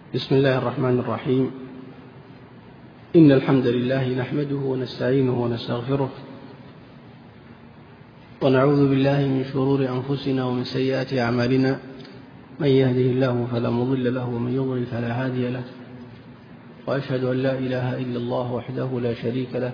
بسم الله الرحمن الرحيم. إن الحمد لله نحمده ونستعينه ونستغفره ونعوذ بالله من شرور أنفسنا ومن سيئات أعمالنا، من يهده الله فلا مضل له ومن يضلل فلا هادي له، وأشهد أن لا إله إلا الله وحده لا شريك له،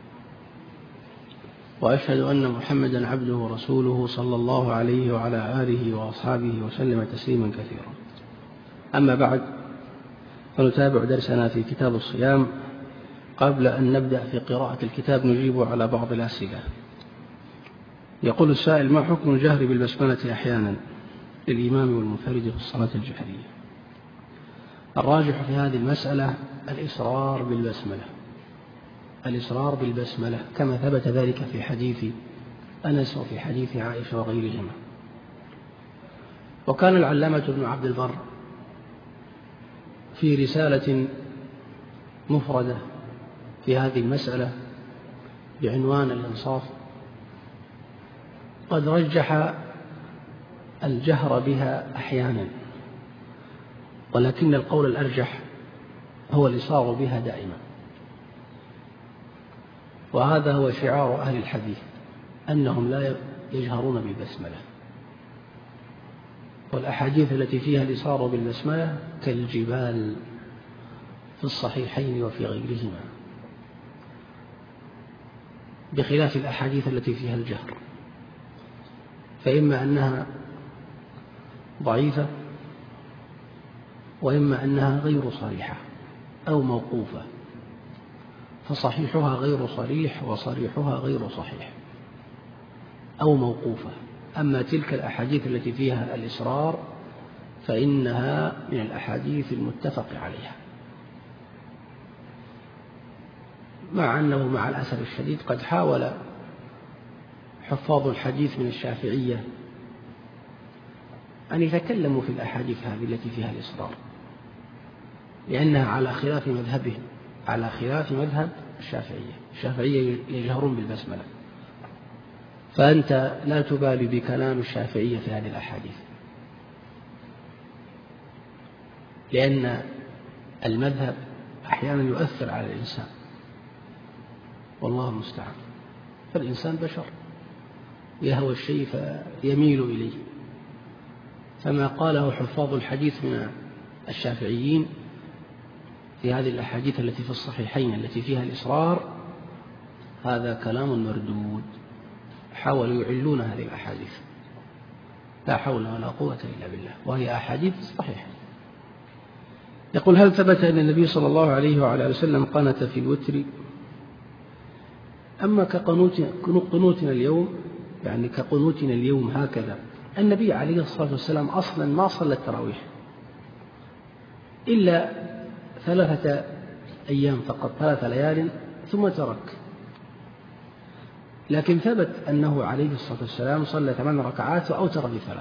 وأشهد أن محمدا عبده ورسوله صلى الله عليه وعلى آله وأصحابه وسلم تسليما كثيرا. أما بعد، فنتابع درسنا في كتاب الصيام. قبل أن نبدأ في قراءة الكتاب نجيب على بعض الأسئلة. يقول السائل: ما حكم الجهر بالبسملة أحيانا للإمام والمنفرد في الصلاة الجهرية؟ الراجح في هذه المسألة الإصرار بالبسملة كما ثبت ذلك في حديث أنس وفي حديث عائشة وغيرهما. وكان العلامة ابن عبد البر في رسالة مفردة في هذه المسألة بعنوان الإنصاف قد رجح الجهر بها أحيانا، ولكن القول الأرجح هو الإصرار بها دائما، وهذا هو شعار أهل الحديث أنهم لا يجهرون بالبسملة. والأحاديث التي فيها الإصرار بالبسملة كالجبال في الصحيحين وفي غيرهما، بخلاف الأحاديث التي فيها الجهر، فإما أنها ضعيفة وإما أنها غير صريحة أو موقوفة، فصحيحها غير صريح وصريحها غير صحيح أو موقوفة. أما تلك الأحاديث التي فيها الإصرار فإنها من الأحاديث المتفق عليها، مع أنه مع الأسف الشديد قد حاول حفاظ الحديث من الشافعية أن يتكلموا في الأحاديث هذه التي فيها الإصرار، لأنها على خلاف مذهبهم، على خلاف مذهب الشافعية يجهرون بالبسملة، فأنت لا تبالي بكلام الشافعية في هذه الأحاديث، لأن المذهب أحيانا يؤثر على الإنسان، والله المستعان. فالإنسان بشر يهوى الشيء فيميل إليه، فما قاله حفاظ الحديث من الشافعيين في هذه الأحاديث التي في الصحيحين التي فيها الإصرار هذا كلام مردود. حاولوا يعلون هذه الأحاديث، لا حول ولا قوة إلا بالله، وهي أحاديث صحيحة. يقول: هل ثبت أن النبي صلى الله عليه وعلى وسلم قنت في الوتر؟ أما كقنوتنا اليوم، يعني كقنوتنا اليوم هكذا، النبي عليه الصلاة والسلام أصلا ما صلى التراويح إلا 3 أيام فقط، 3 ليال ثم ترك. لكن ثبت أنه عليه الصلاة والسلام صلى 8 ركعات وأوتر ب3.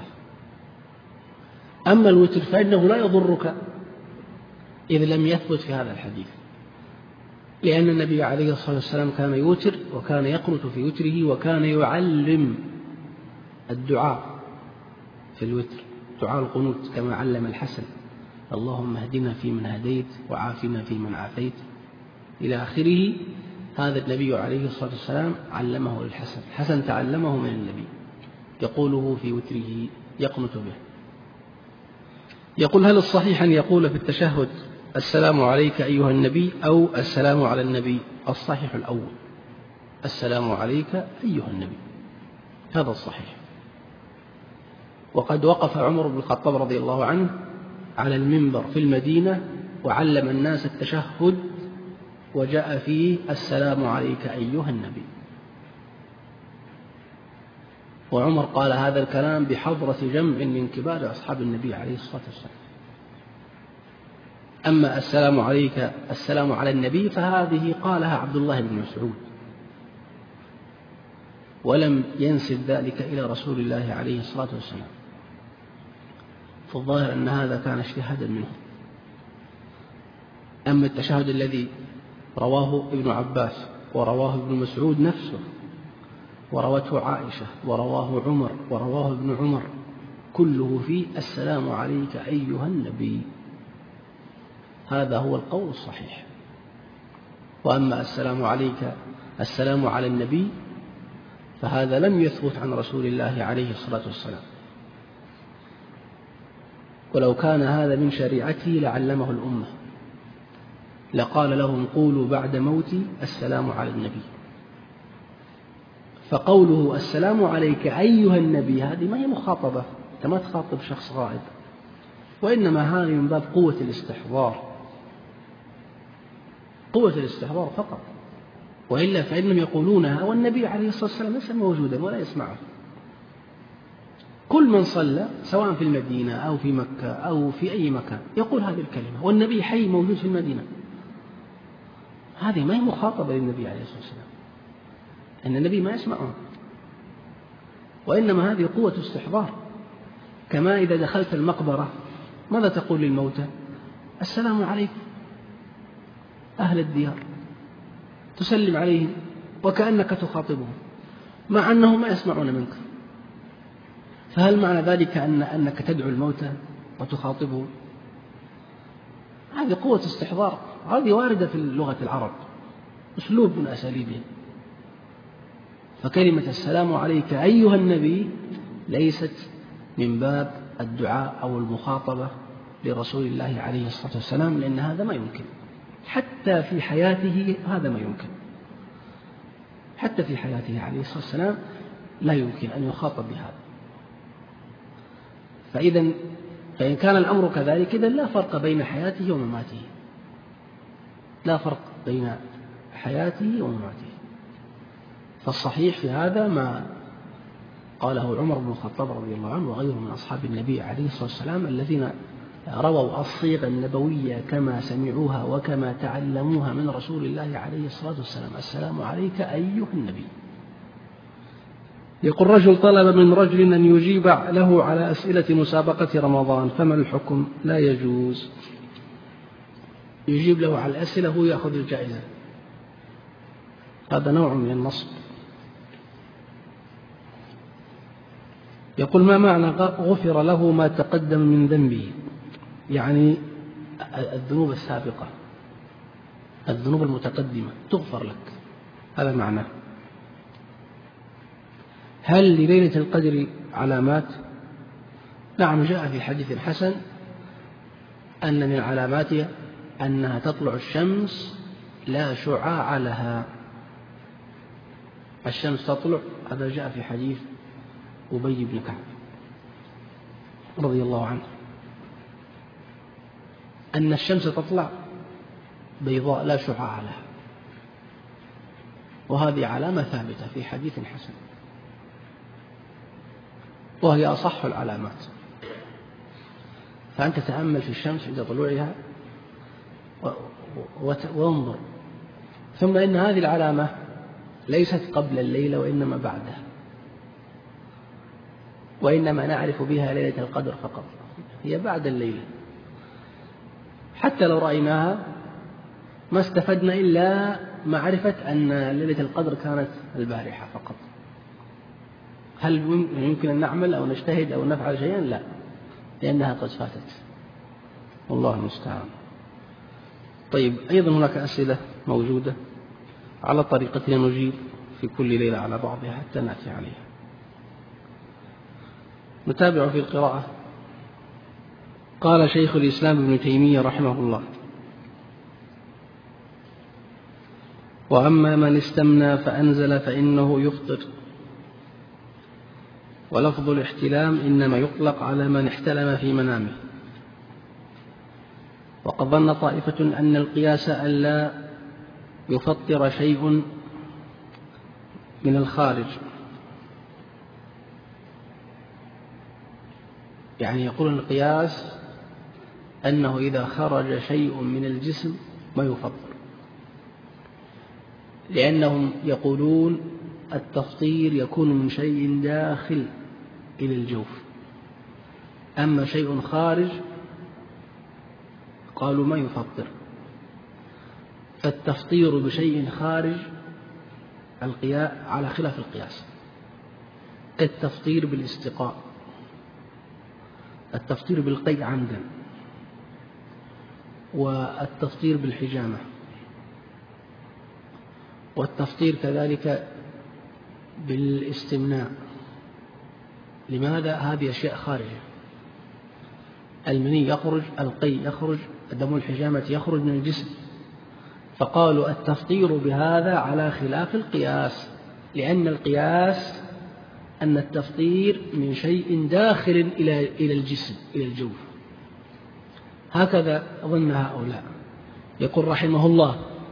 أما الوتر فإنه لا يضرك إذ لم يثبت في هذا الحديث، لأن النبي عليه الصلاة والسلام كان يوتر وكان يقنت في وتره، وكان يعلم الدعاء في الوتر، دعاء القنوت، كما علم الحسن: اللهم اهدنا فيمن هديت وعافنا فيمن عافيت إلى آخره. هذا النبي عليه الصلاة والسلام علمه للحسن، الحسن تعلمه من النبي، يقوله في وتره، يقنت به. يقول: هل الصحيح أن يقول في التشهد السلام عليك أيها النبي أو السلام على النبي؟ الصحيح الأول، السلام عليك أيها النبي، هذا الصحيح. وقد وقف عمر بن الخطاب رضي الله عنه على المنبر في المدينة وعلم الناس التشهد، وجاء فيه السلام عليك أيها النبي، وعمر قال هذا الكلام بحضرة جمع من كبار أصحاب النبي عليه الصلاة والسلام. أما السلام عليك، السلام على النبي، فهذه قالها عبد الله بن مسعود، ولم ينسب ذلك إلى رسول الله عليه الصلاة والسلام، فالظاهر أن هذا كان اجتهادا منه. أما التشهد الذي رواه ابن عباس ورواه ابن مسعود نفسه وروته عائشة ورواه عمر ورواه ابن عمر، كله فيه السلام عليك أيها النبي. هذا هو القول الصحيح. وأما السلام عليك، السلام على النبي، فهذا لم يثبت عن رسول الله عليه الصلاة والسلام، ولو كان هذا من شريعته لعلمه الأمة، لقال لهم قولوا بعد موتي السلام على النبي. فقوله السلام عليك أيها النبي هذه ما هي مخاطبة، أنت ما تخاطب شخص غائب، وإنما هذه من باب قوة الاستحضار، قوة الاستحضار فقط، وإلا فإنهم يقولونها والنبي عليه الصلاة والسلام ليس موجودا ولا يسمعه. كل من صلى سواء في المدينة أو في مكة أو في أي مكان يقول هذه الكلمة، والنبي حي موجود في المدينة. هذه ما هي مخاطبة للنبي عليه الصلاة والسلام، أن النبي ما يسمعه، وإنما هذه قوة استحضار. كما إذا دخلت المقبرة ماذا تقول للموتى؟ السلام عليكم أهل الديار، تسلم عليهم وكأنك تخاطبهم مع أنهم ما يسمعون منك. فهل معنى ذلك أنك تدعو الموتى وتخاطبهم؟ هذه قوة استحضار، هذه واردة في لغة العرب، أسلوب من أساليبهم. فكلمة السلام عليك أيها النبي ليست من باب الدعاء أو المخاطبة لرسول الله عليه الصلاة والسلام، لأن هذا ما يمكن، حتى في حياته هذا ما يمكن، حتى في حياته عليه الصلاة والسلام لا يمكن أن يخاطب بهذا. فإن كان الأمر كذلك إذن لا فرق بين حياته ومماته، لا فرق بين حياته ومماته. فالصحيح في هذا ما قاله عمر بن الخطاب رضي الله عنه وغيره من أصحاب النبي عليه الصلاة والسلام الذين رووا الصيغة النبوية كما سمعوها وكما تعلموها من رسول الله عليه الصلاة والسلام: السلام عليك أيها النبي. يقول: رجل طلب من رجل أن يجيب له على أسئلة مسابقة رمضان، فما الحكم؟ لا يجوز. يجيب له على الأسئلة هو يأخذ الجائزة، هذا نوع من النصب. يقول: ما معنى غفر له ما تقدم من ذنبه؟ يعني الذنوب السابقة، الذنوب المتقدمة تغفر لك، هذا معناه. هل لليلة القدر علامات؟ نعم، جاء في حديث حسن أن من علاماتها أنها تطلع الشمس لا شعاع لها، الشمس تطلع، هذا جاء في حديث أبي بن كعب رضي الله عنه، أن الشمس تطلع بيضاء لا شعاع لها، وهذه علامة ثابتة في حديث حسن، وهي أصح العلامات. فأنت تأمل في الشمس عند طلوعها وانظر. ثم إن هذه العلامة ليست قبل الليلة وإنما بعدها، وإنما نعرف بها ليلة القدر فقط، هي بعد الليلة. حتى لو رأيناها ما استفدنا إلا معرفة أن ليلة القدر كانت البارحة فقط. هل يمكن أن نعمل أو نجتهد أو نفعل شيئا؟ لا، لأنها قد فاتت، والله المستعان. طيب، أيضا هناك أسئلة موجودة على طريقتنا نجيب في كل ليلة على بعضها حتى نأتي عليها. نتابع في القراءة. قال شيخ الإسلام ابن تيمية رحمه الله: وأما من استمنى فأنزل فإنه يفطر. ولفظ الاحتلام إنما يطلق على من احتلم في منامه. وقد ظن طائفة أن القياس ألا يفطر شيء من الخارج، يعني يقول القياس أنه إذا خرج شيء من الجسم ما يفطر، لأنهم يقولون التفطير يكون من شيء داخل إلى الجوف، أما شيء خارج قالوا ما يفطر. فالتفطير بشيء خارج على خلاف القياس، كالتفطير بالاستقاء، التفطير بالقيء عمدا، والتفطير بالحجامة، والتفطير كذلك بالاستمناء. لماذا؟ هذه أشياء خارجة. المني يخرج، القي يخرج، دم الحجامة يخرج من الجسم، فقالوا التفطير بهذا على خلاف القياس، لأن القياس أن التفطير من شيء داخل إلى الجسم، إلى الجوف. هكذا ظن هؤلاء. يقول رحمه الله: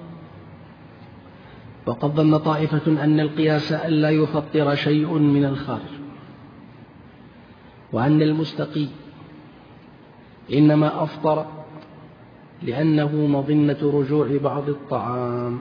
وقد ظن طائفة أن القياس ألا يفطر شيء من الخارج، وأن المستقي إنما أفطر لأنه مظنة رجوع بعض الطعام.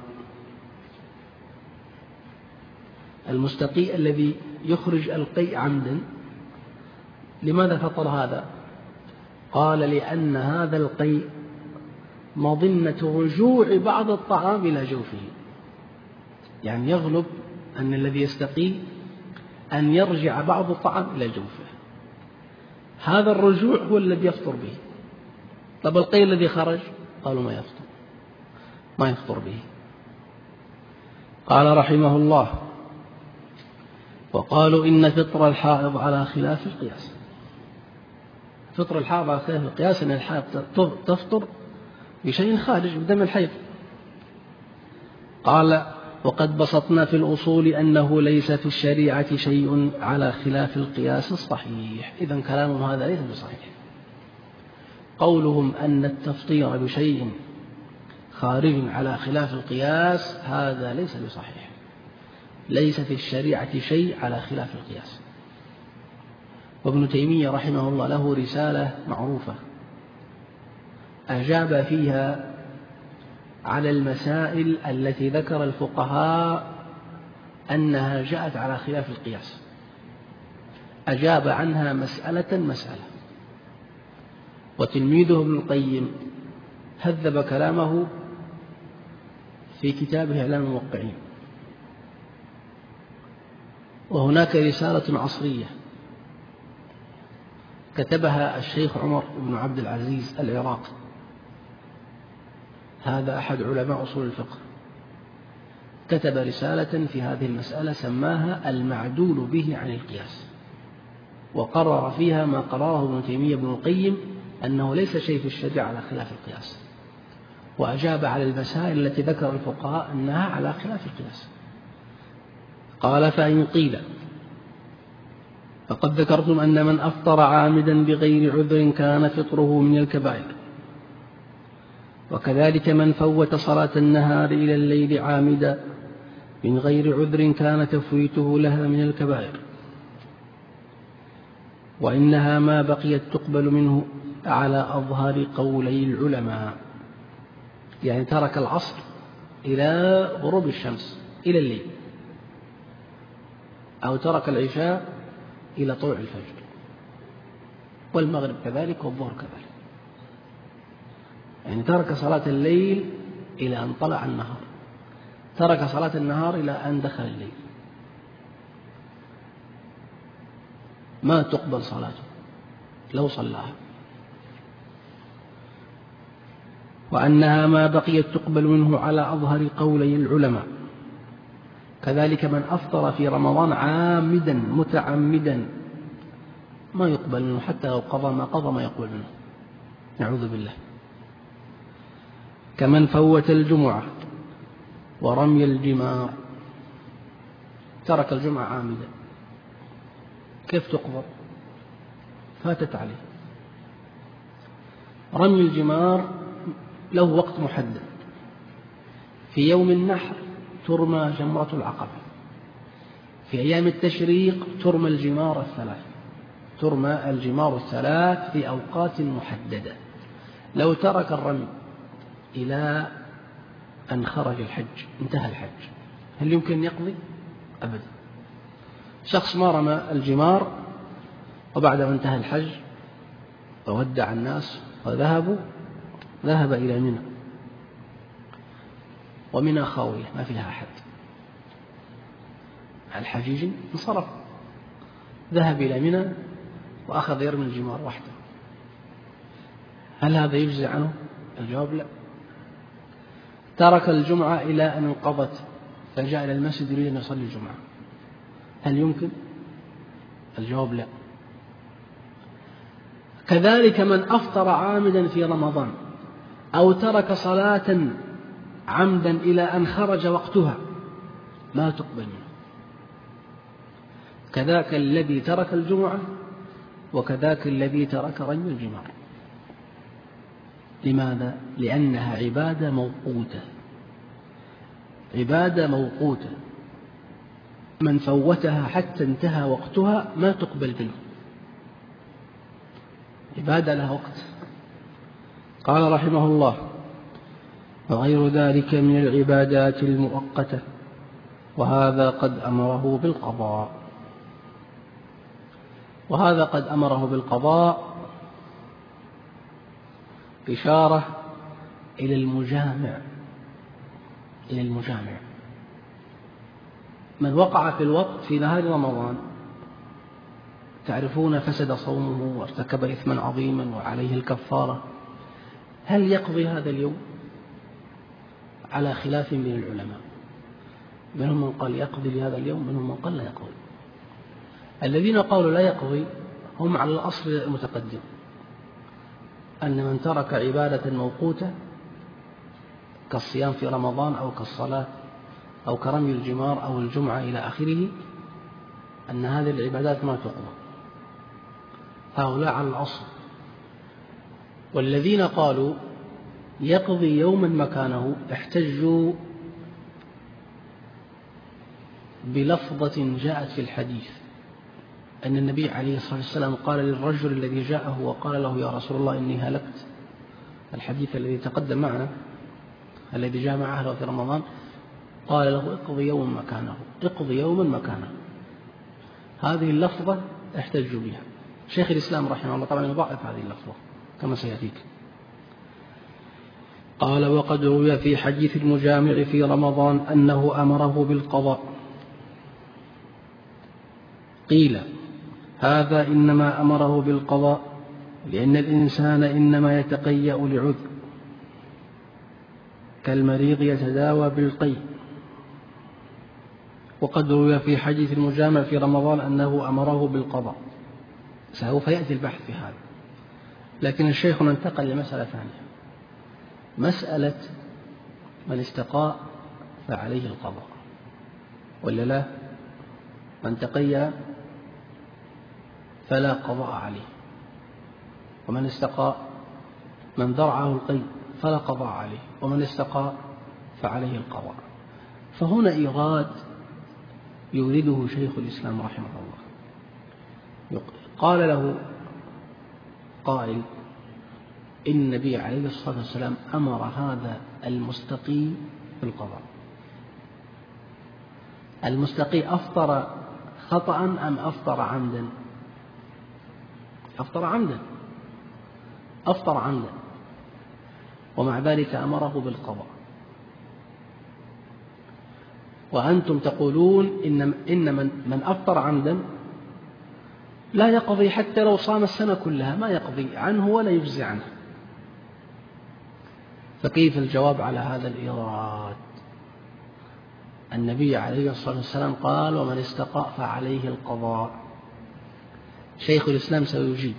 المستقي الذي يخرج القيء عمدا، لماذا فطر هذا؟ قال: لأن هذا القيء مظنة رجوع بعض الطعام إلى جوفه، يعني يغلب أن الذي يستقي أن يرجع بعض الطعام إلى جوفه، هذا الرجوع هو الذي يفطر به. طب القيء الذي خرج؟ قالوا ما يفطر به. قال رحمه الله: وقالوا إن فطر الحائض على خلاف القياس. فطر الحائض على خلاف القياس أن الحائض تفطر بشيء خارج بدم الحيض. قال: وقد بسطنا في الأصول أنه ليس في الشريعة شيء على خلاف القياس الصحيح. إذن كلامهم هذا ليس بصحيح. قولهم أن التفطير بشيء خارج على خلاف القياس هذا ليس بصحيح. ليس في الشريعة شيء على خلاف القياس. وابن تيمية رحمه الله له رسالة معروفة أجاب فيها على المسائل التي ذكر الفقهاء أنها جاءت على خلاف القياس، أجاب عنها مسألة. وتلميذه ابن القيم هذب كلامه في كتابه إعلام الموقعين. وهناك رسالة عصرية كتبها الشيخ عمر بن عبد العزيز العراقي، هذا أحد علماء أصول الفقه، كتب رسالة في هذه المسألة سماها المعدول به عن القياس، وقرر فيها ما قرره ابن تيمية ابن القيم أنه ليس شيء في الشريعة على خلاف القياس، وأجاب على المسائل التي ذكر الفقهاء أنها على خلاف القياس. قال: فإن قيل فقد ذكرتم أن من أفطر عامدا بغير عذر كان فطره من الكبائر، وكذلك من فوت صلاة النهار إلى الليل عامدا من غير عذر كان تفويته لها من الكبائر، وإنها ما بقيت تقبل منه على أظهر قولي العلماء. يعني ترك العصر إلى غروب الشمس إلى الليل، أو ترك العشاء إلى طلوع الفجر، والمغرب كذلك والظهر كذلك. يعني ترك صلاة الليل إلى أن طلع النهار، ترك صلاة النهار إلى أن دخل الليل، ما تقبل صلاته لو صلاها. وأنها ما بقيت تقبل منه على أظهر قولي العلماء. كذلك من أفطر في رمضان عامدا متعمدا ما يقبل منه، حتى لو قضى ما يقبل منه، نعوذ بالله. كمن فوت الجمعة ورمي الجمار، ترك الجمعة عامدا، كيف تقبل؟ فاتت عليه. رمي الجمار له وقت محدد، في يوم النحر ترمى جمرة العقبة، في أيام التشريق ترمى الجمار الثلاث في أوقات محددة. لو ترك الرمي إلى أن خرج الحج انتهى الحج، هل يمكن يقضي؟ أبدا. شخص ما رمى الجمار وبعد ما انتهى الحج وودع الناس ذهب إلى منى، ومنى خاوية ما فيها أحد، الحجيج انصرف، ذهب إلى منى وأخذ يرمي الجمار وحده، هل هذا يجزي عنه؟ الجواب لا. ترك الجمعة إلى أن انقضت فجاء إلى المسجد يريد أن يصلي الجمعة، هل يمكن؟ الجواب لا. كذلك من أفطر عامدا في رمضان أو ترك صلاة عمدا إلى أن خرج وقتها ما تقبل منه، كذاك الذي ترك الجمعة وكذاك الذي ترك رمي الجمار. لماذا؟ لأنها عبادة موقوتة، عبادة موقوتة، من فوتها حتى انتهى وقتها ما تقبل منه، عبادة لها وقت. قال رحمه الله: وغير ذلك من العبادات المؤقتة، وهذا قد أمره بالقضاء. وهذا قد أمره بالقضاء إشارة إلى المجامع، إلى المجامع. من وقع في الوقت في نهار رمضان تعرفون فسد صومه وارتكب إثما عظيما وعليه الكفارة، هل يقضي هذا اليوم؟ على خلاف من العلماء، منهم من قال يقضي لهذا اليوم، منهم من قال لا يقضي. الذين قالوا لا يقضي هم على الأصل المتقدم، أن من ترك عبادة موقوتة كالصيام في رمضان أو كالصلاة أو كرمي الجمار أو الجمعة إلى آخره، أن هذه العبادات ما تقضى، هؤلاء على الأصل. والذين قالوا يقضي يوما مكانه احتجوا بلفظة جاءت في الحديث أن النبي عليه الصلاة والسلام قال للرجل الذي جاءه وقال له: يا رسول الله إني هلكت، الحديث الذي تقدم معنا الذي جاء مع أهله في رمضان، قال له: اقضي يوما مكانه، اقضي يوما مكانه. هذه اللفظة احتجوا بها. شيخ الإسلام رحمه الله طبعا يضاعف هذه اللفظة كما سيأتيك. قال: وقد روي في حديث المجامع في رمضان أنه أمره بالقضاء. قيل: هذا إنما أمره بالقضاء لأن الإنسان إنما يتقيأ لعذر، كالمريض يتداوى بالقيء. وقد روي في حديث المجامع في رمضان أنه أمره بالقضاء. سوف يأتي البحث في هذا، لكن الشيخ انتقل لمسألة ثانية، مسألة من استقاء فعليه القضاء ولا لا؟ من تقيأ فلا قضاء عليه، ومن استقاء من ذرعه القيء فلا قضاء عليه، ومن استقاء فعليه القضاء. فهنا إيراد يورده شيخ الإسلام رحمه الله. قال له قائل: إن النبي عليه الصلاة والسلام أمر هذا المستقي بالقضاء. المستقي أفطر خطأ أم أفطر عمدا؟ أفطر عمدا، أفطر عمدا، ومع ذلك أمره بالقضاء. وأنتم تقولون إن من أفطر عمدا لا يقضي حتى لو صام السنة كلها، ما يقضي عنه ولا يجزي عنه. فكيف الجواب على هذا الإيراد؟ النبي عليه الصلاة والسلام قال: ومن استقاء فعليه القضاء. شيخ الإسلام سيجيب،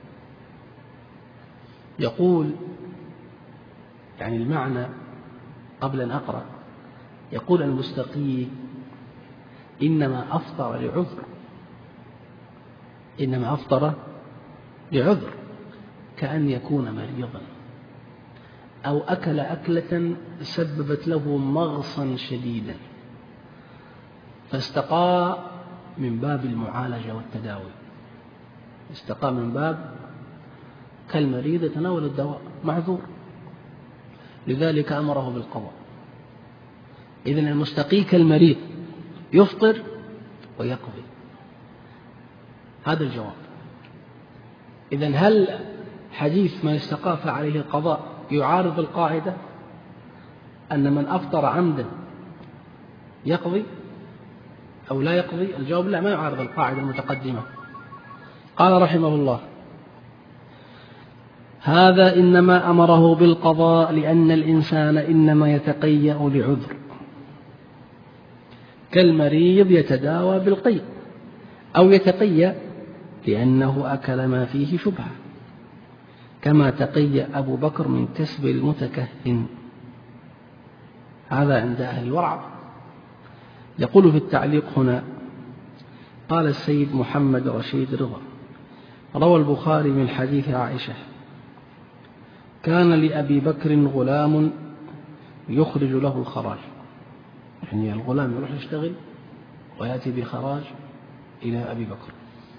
يقول يعني المعنى قبل أن أقرأ، يقول: المستقي إنما أفطر لعذر، إنما أفطر لعذر، كأن يكون مريضا أو أكل أكلة سببت له مغصا شديدا فاستقاء من باب المعالجة والتداوي، استقاء من باب كالمريض يتناول الدواء معذور، لذلك أمره بالقضاء. إذن المستقي كالمريض يفطر ويقضي، هذا الجواب. إذن هل حديث من استقاء فعليه القضاء يعارض القاعدة أن من أفطر عمدا يقضي أو لا يقضي؟ الجواب لا، ما يعارض القاعدة المتقدمة. قال رحمه الله: هذا إنما أمره بالقضاء لأن الإنسان إنما يتقيأ لعذر، كالمريض يتداوى بالقيء، أو يتقيأ لأنه أكل ما فيه شبهة، كما تقيأ أبو بكر من كسب المتكهن. هذا عند أهل الورع. يقول في التعليق هنا: قال السيد محمد رشيد رضا: روى البخاري من حديث عائشة: كان لأبي بكر غلام يخرج له الخراج، يعني الغلام يروح يشتغل ويأتي بخراج إلى أبي بكر.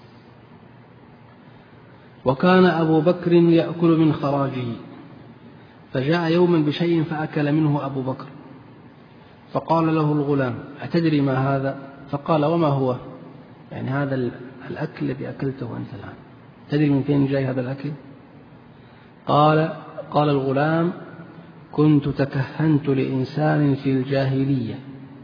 وكان أبو بكر يأكل من خراجه، فجاء يوما بشيء فأكل منه أبو بكر، فقال له الغلام: أتدري ما هذا؟ فقال: وما هو؟ يعني هذا الأكل الذي أكلته أنت الآن، تدري من فين جاي هذا الأكل؟ قال الغلام: كنت تكهنت لإنسان في الجاهلية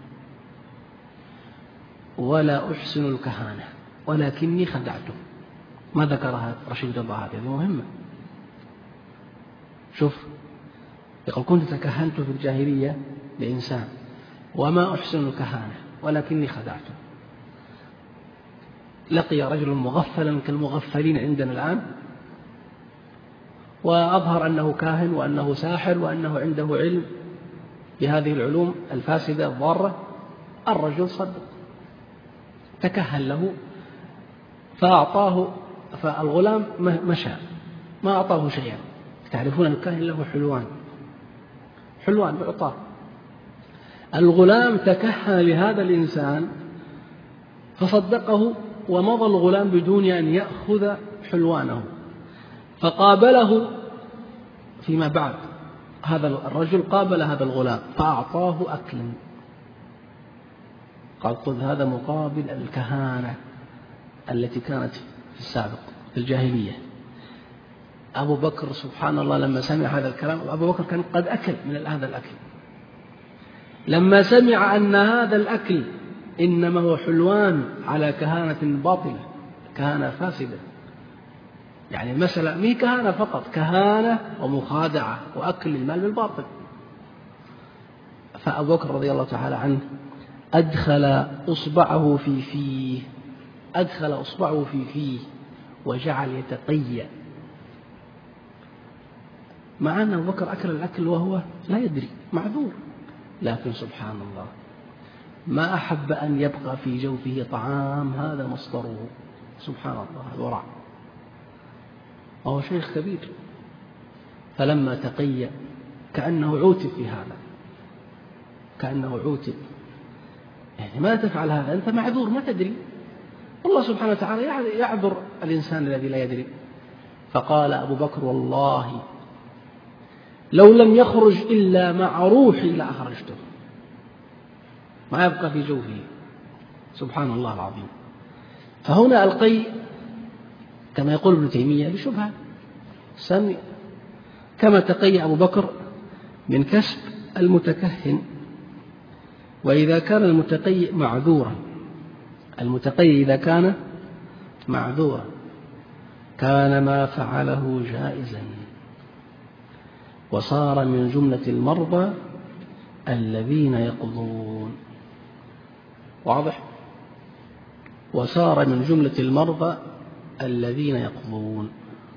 ولا أحسن الكهانة ولكني خدعته. ما ذكرها رشيد رضا، هذه مهمة. شوف، يقول: كنت تكهنت في الجاهلية لإنسان وما أحسن الكهانة ولكني خدعته. لقي رجل مغفلا كالمغفلين عندنا الآن، وأظهر أنه كاهن وأنه ساحر وأنه عنده علم بهذه العلوم الفاسدة الضارة. الرجل صدق، تكهن له فأعطاه، فالغلام مشى ما أعطاه شيئا. تعرفون الكاهن له حلوان يعطاه. الغلام تكهن لهذا الإنسان فصدقه، ومضى الغلام بدون أن يأخذ حلوانه، فقابله فيما بعد هذا الرجل، قابل هذا الغلام فأعطاه أكلا، قال: خذ هذا مقابل الكهانة التي كانت في السابق في الجاهلية. أبو بكر سبحان الله لما سمع هذا الكلام، أبو بكر كان قد أكل من هذا الأكل، لما سمع أن هذا الأكل إنما هو حلوان على كهانة باطلة، كهانة فاسدة، يعني المسألة مي كهانة فقط، كهانة ومخادعة وأكل المال بالباطل. فأبو بكر رضي الله تعالى عنه أدخل أصبعه في فيه وجعل يتقيأ، مع أن أبو بكر أكل الأكل وهو لا يدري، معذور، لكن سبحان الله ما أحب أن يبقى في جوفه طعام هذا مصدره. سبحان الله الورع، وهو شيخ كبير. فلما تقيأ كأنه عوتب في هذا، كأنه عوتب، يعني ما تفعل هذا، أنت معذور ما تدري، الله سبحانه وتعالى يعذر الإنسان الذي لا يدري. فقال أبو بكر: والله لو لم يخرج إلا مع روحي لأخرجته، ما يبقى في جوفه. سبحان الله العظيم. فهنا القيء كما يقول ابن تيمية بشبهة سمي، كما تقي أبو بكر من كسب المتكهن. وإذا كان المتقي معذورا، المتقي إذا كان معذورا كان ما فعله جائزا، وصار من جملة المرضى الذين يقضون. واضح؟ وصار من جملة المرضى الذين يقضون،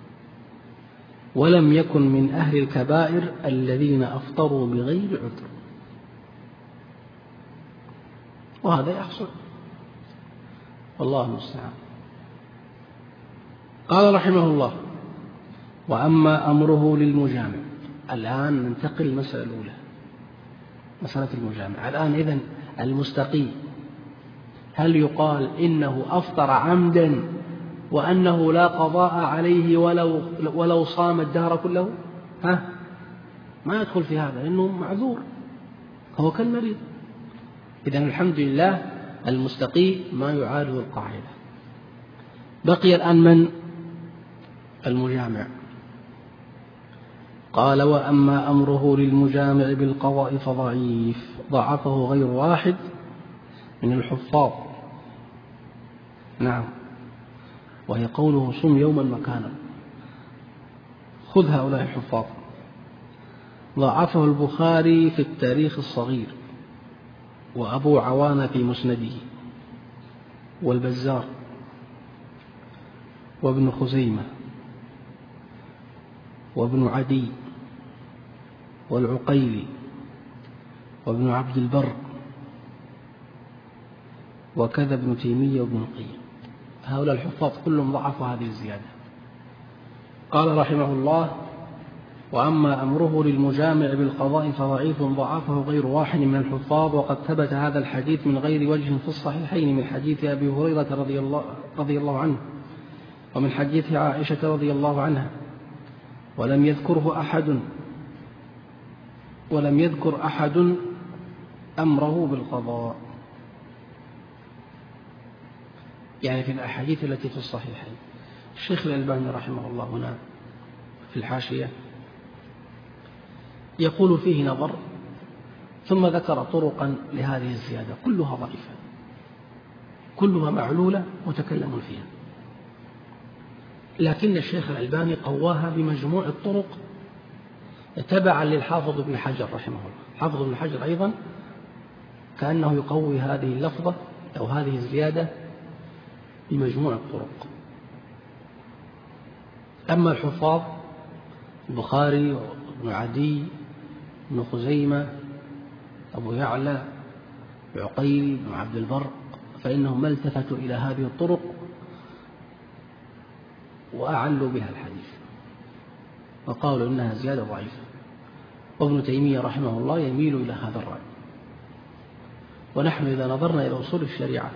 ولم يكن من أهل الكبائر الذين أفطروا بغير عذر. وهذا يحصل، والله المستعان. قال رحمه الله: وأما أمره للمجامع. الآن ننتقل المسألة الأولى، مسألة المجامع. الآن إذن المستقي هل يقال إنه أفطر عمدا وأنه لا قضاء عليه ولو صام الدهر كله؟ ما يدخل في هذا لأنه معذور، هو كالمريض. إذن الحمد لله المستقي ما يعارض القاعدة. بقي الآن من؟ المجامع. قال: وأما أمره للمجامع بالقضاء فضعيف، ضعفه غير واحد من الحفاظ. نعم، وهي قوله: صم يوما مكانا، خذ هؤلاء الحفاظ. ضعفه البخاري في التاريخ الصغير، وأبو عوانة في مسنده، والبزار، وابن خزيمة، وابن عدي، والعقيلي، وابن عبد البر، وكذا ابن تيمية وابن القيم. هؤلاء الحفاظ كلهم ضعفوا هذه الزيادة. قال رحمه الله: وأما أمره للمجامع بالقضاء فضعيف ضعفه غير واحد من الحفاظ، وقد ثبت هذا الحديث من غير وجه في الصحيحين من حديث أبي هريرة رضي الله عنه، ومن حديث عائشة رضي الله عنها، ولم يذكر أحد أمره بالقضاء، يعني في الأحاديث التي في الصحيحين. الشيخ الألباني رحمه الله هنا في الحاشية يقول فيه نظر، ثم ذكر طرقا لهذه الزيادة كلها ضعيفة، كلها معلولة متكلم فيها، لكن الشيخ الألباني قواها بمجموع الطرق تبعا للحافظ ابن حجر رحمه الله. حافظ ابن حجر أيضا كأنه يقوي هذه اللفظة أو هذه الزيادة بمجموع الطرق. أما الحفاظ البخاري وابن عدي، ابن خزيمة، أبو يعلى، عقيل، ابن عبد البر، فإنهم ما التفتوا إلى هذه الطرق وأعلوا بها الحديث وقالوا إنها زيادة ضعيفة. وابن تيمية رحمه الله يميل إلى هذا الرأي. ونحن إذا نظرنا إلى أصول الشريعة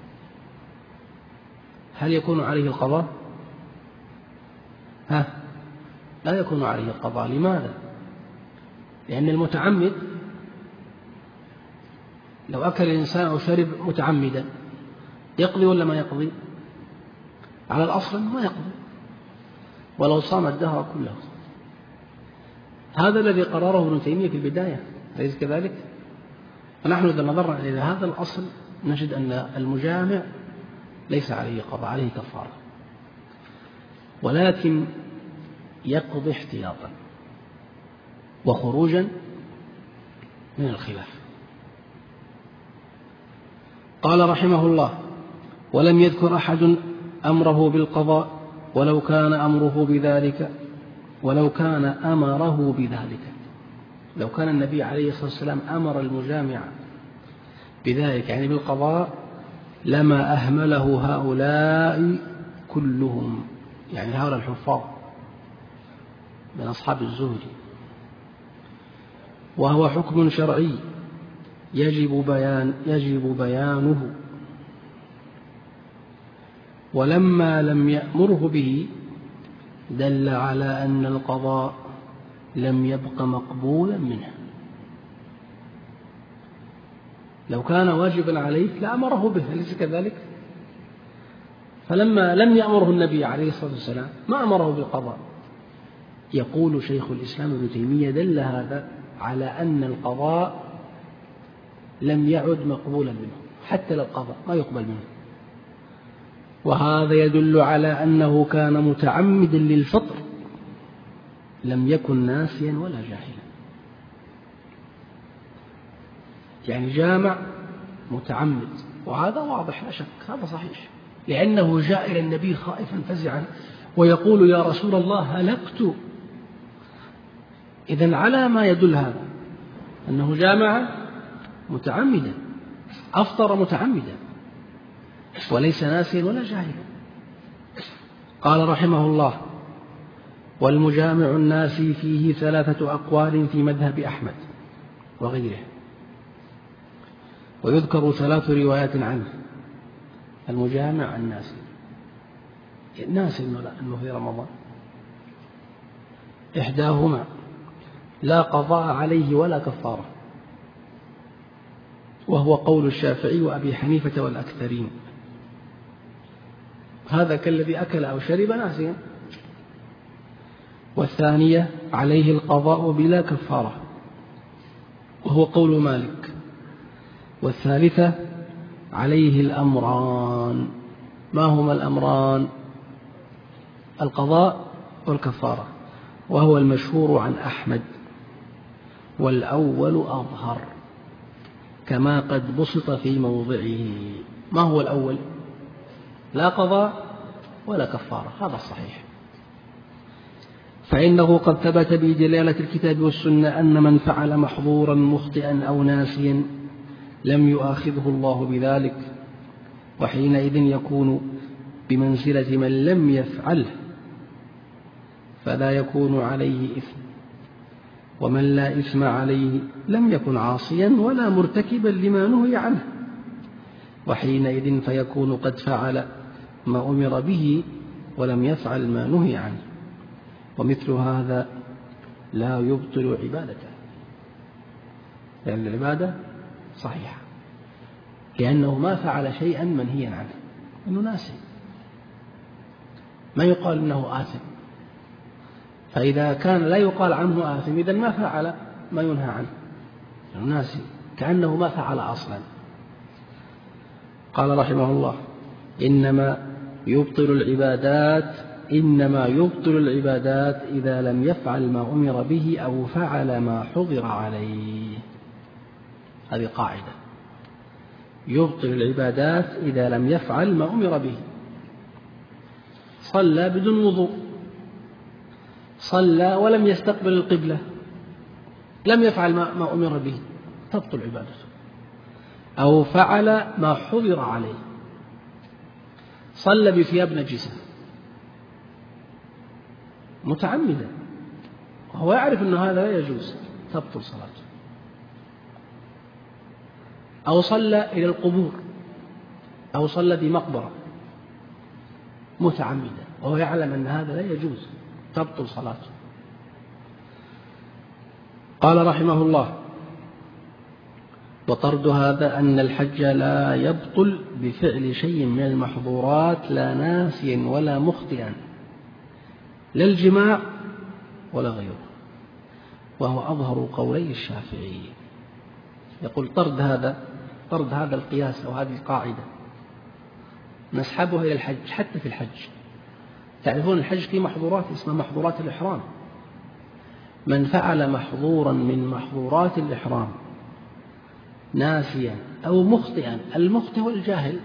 هل يكون عليه القضاء؟ لا يكون عليه القضاء. لماذا؟ لأن المتعمد لو أكل الإنسان أو شرب متعمدا يقضي ولا ما يقضي؟ على الأصل ما يقضي، ولو صام الدهر كله. هذا الذي قرره ابن تيمية في البداية، أليس كذلك؟ ونحن إذا نظرنا إلى هذا الأصل نجد أن المجامع ليس عليه قضاء، عليه كفارة، ولكن يقضي احتياطا وخروجا من الخلاف. قال رحمه الله: ولم يذكر أحد أمره بالقضاء ولو كان أمره بذلك، لو كان النبي عليه الصلاة والسلام أمر المجامع بذلك يعني بالقضاء لما أهمله هؤلاء كلهم، يعني هؤلاء الحفاظ من أصحاب الزهد، وهو حكم شرعي يجب بيانه، ولما لم يأمره به دل على أن القضاء لم يبق مقبولا منه. لو كان واجبا عليه لأمره به، أليس كذلك؟ فلما لم يأمره النبي عليه الصلاة والسلام ما أمره بالقضاء. يقول شيخ الإسلام ابن تيمية: دل هذا على أن القضاء لم يعد مقبولا منه، حتى للقضاء ما يقبل منه. وهذا يدل على أنه كان متعمدا للفطر، لم يكن ناسيا ولا جاهلا. يعني جامع متعمد، وهذا واضح لا شك، هذا صحيح، لأنه جاء إلى النبي خائفا فزعا ويقول: يا رسول الله هلكت. إذن على ما يدل هذا أنه جامع متعمدا، أفطر متعمدا، وليس ناسيا ولا جاهلا. قال رحمه الله: والمجامع الناسي فيه 3 أقوال في مذهب أحمد وغيره، ويذكر 3 روايات عنه. المجامع الناسي أنه في رمضان، إحداهما لا قضاء عليه ولا كفارة، وهو قول الشافعي وأبي حنيفة والأكثرين. هذا كالذي أكل أو شرب ناسيا. والثانية عليه القضاء بلا كفارة، وهو قول مالك. والثالثة عليه الأمران. ما هما الأمران؟ القضاء والكفارة. وهو المشهور عن أحمد، والأول أظهر كما قد بسط في موضعه. ما هو الأول؟ لا قضاء ولا كفارة، هذا الصحيح. فإنه قد ثبت بدلالة الكتاب والسنة أن من فعل محظورا مخطئا أو ناسيا لم يؤاخذه الله بذلك، وحينئذ يكون بمنزلة من لم يفعله، فلا يكون عليه إثم. ومن لا إثم عليه لم يكن عاصيا ولا مرتكبا لما نهي عنه، وحينئذ فيكون قد فعل ما أمر به ولم يفعل ما نهي عنه، ومثل هذا لا يبطل عبادته، لأن العبادة صحيحة، لأنه ما فعل شيئا منهيا عنه، إنه ناسي، ما يقال إنه آثم. فإذا كان لا يقال عنه آثم إذن ما فعل ما ينهى عنه، إنه ناسي، كأنه ما فعل أصلا. قال رحمه الله: إنما يبطل العبادات إذا لم يفعل ما أمر به أو فعل ما حضر عليه. هذه قاعدة: يبطل العبادات إذا لم يفعل ما أمر به. صلى بدون وضوء، صلى ولم يستقبل القبلة، لم يفعل ما أمر به، تبطل عبادته. أو فعل ما حضر عليه، صلى بثياب نجسة متعمدا وهو يعرف أن هذا لا يجوز، تبطل صلاته. أو صلى إلى القبور، أو صلى في مقبرة متعمدا وهو يعلم أن هذا لا يجوز، تبطل صلاته. قال رحمه الله: وطرد هذا أن الحج لا يبطل بفعل شيء من المحظورات، لا ناسيا ولا مخطئا، لا الجماع ولا غيره، وهو أظهر قولي الشافعي. يقول طرد هذا القياس أو هذه القاعدة نسحبها إلى الحج. حتى في الحج تعرفون الحج في محظورات اسمها محظورات الإحرام. من فعل محظورا من محظورات الإحرام ناسيا أو مخطئا، المخطئ والجاهل،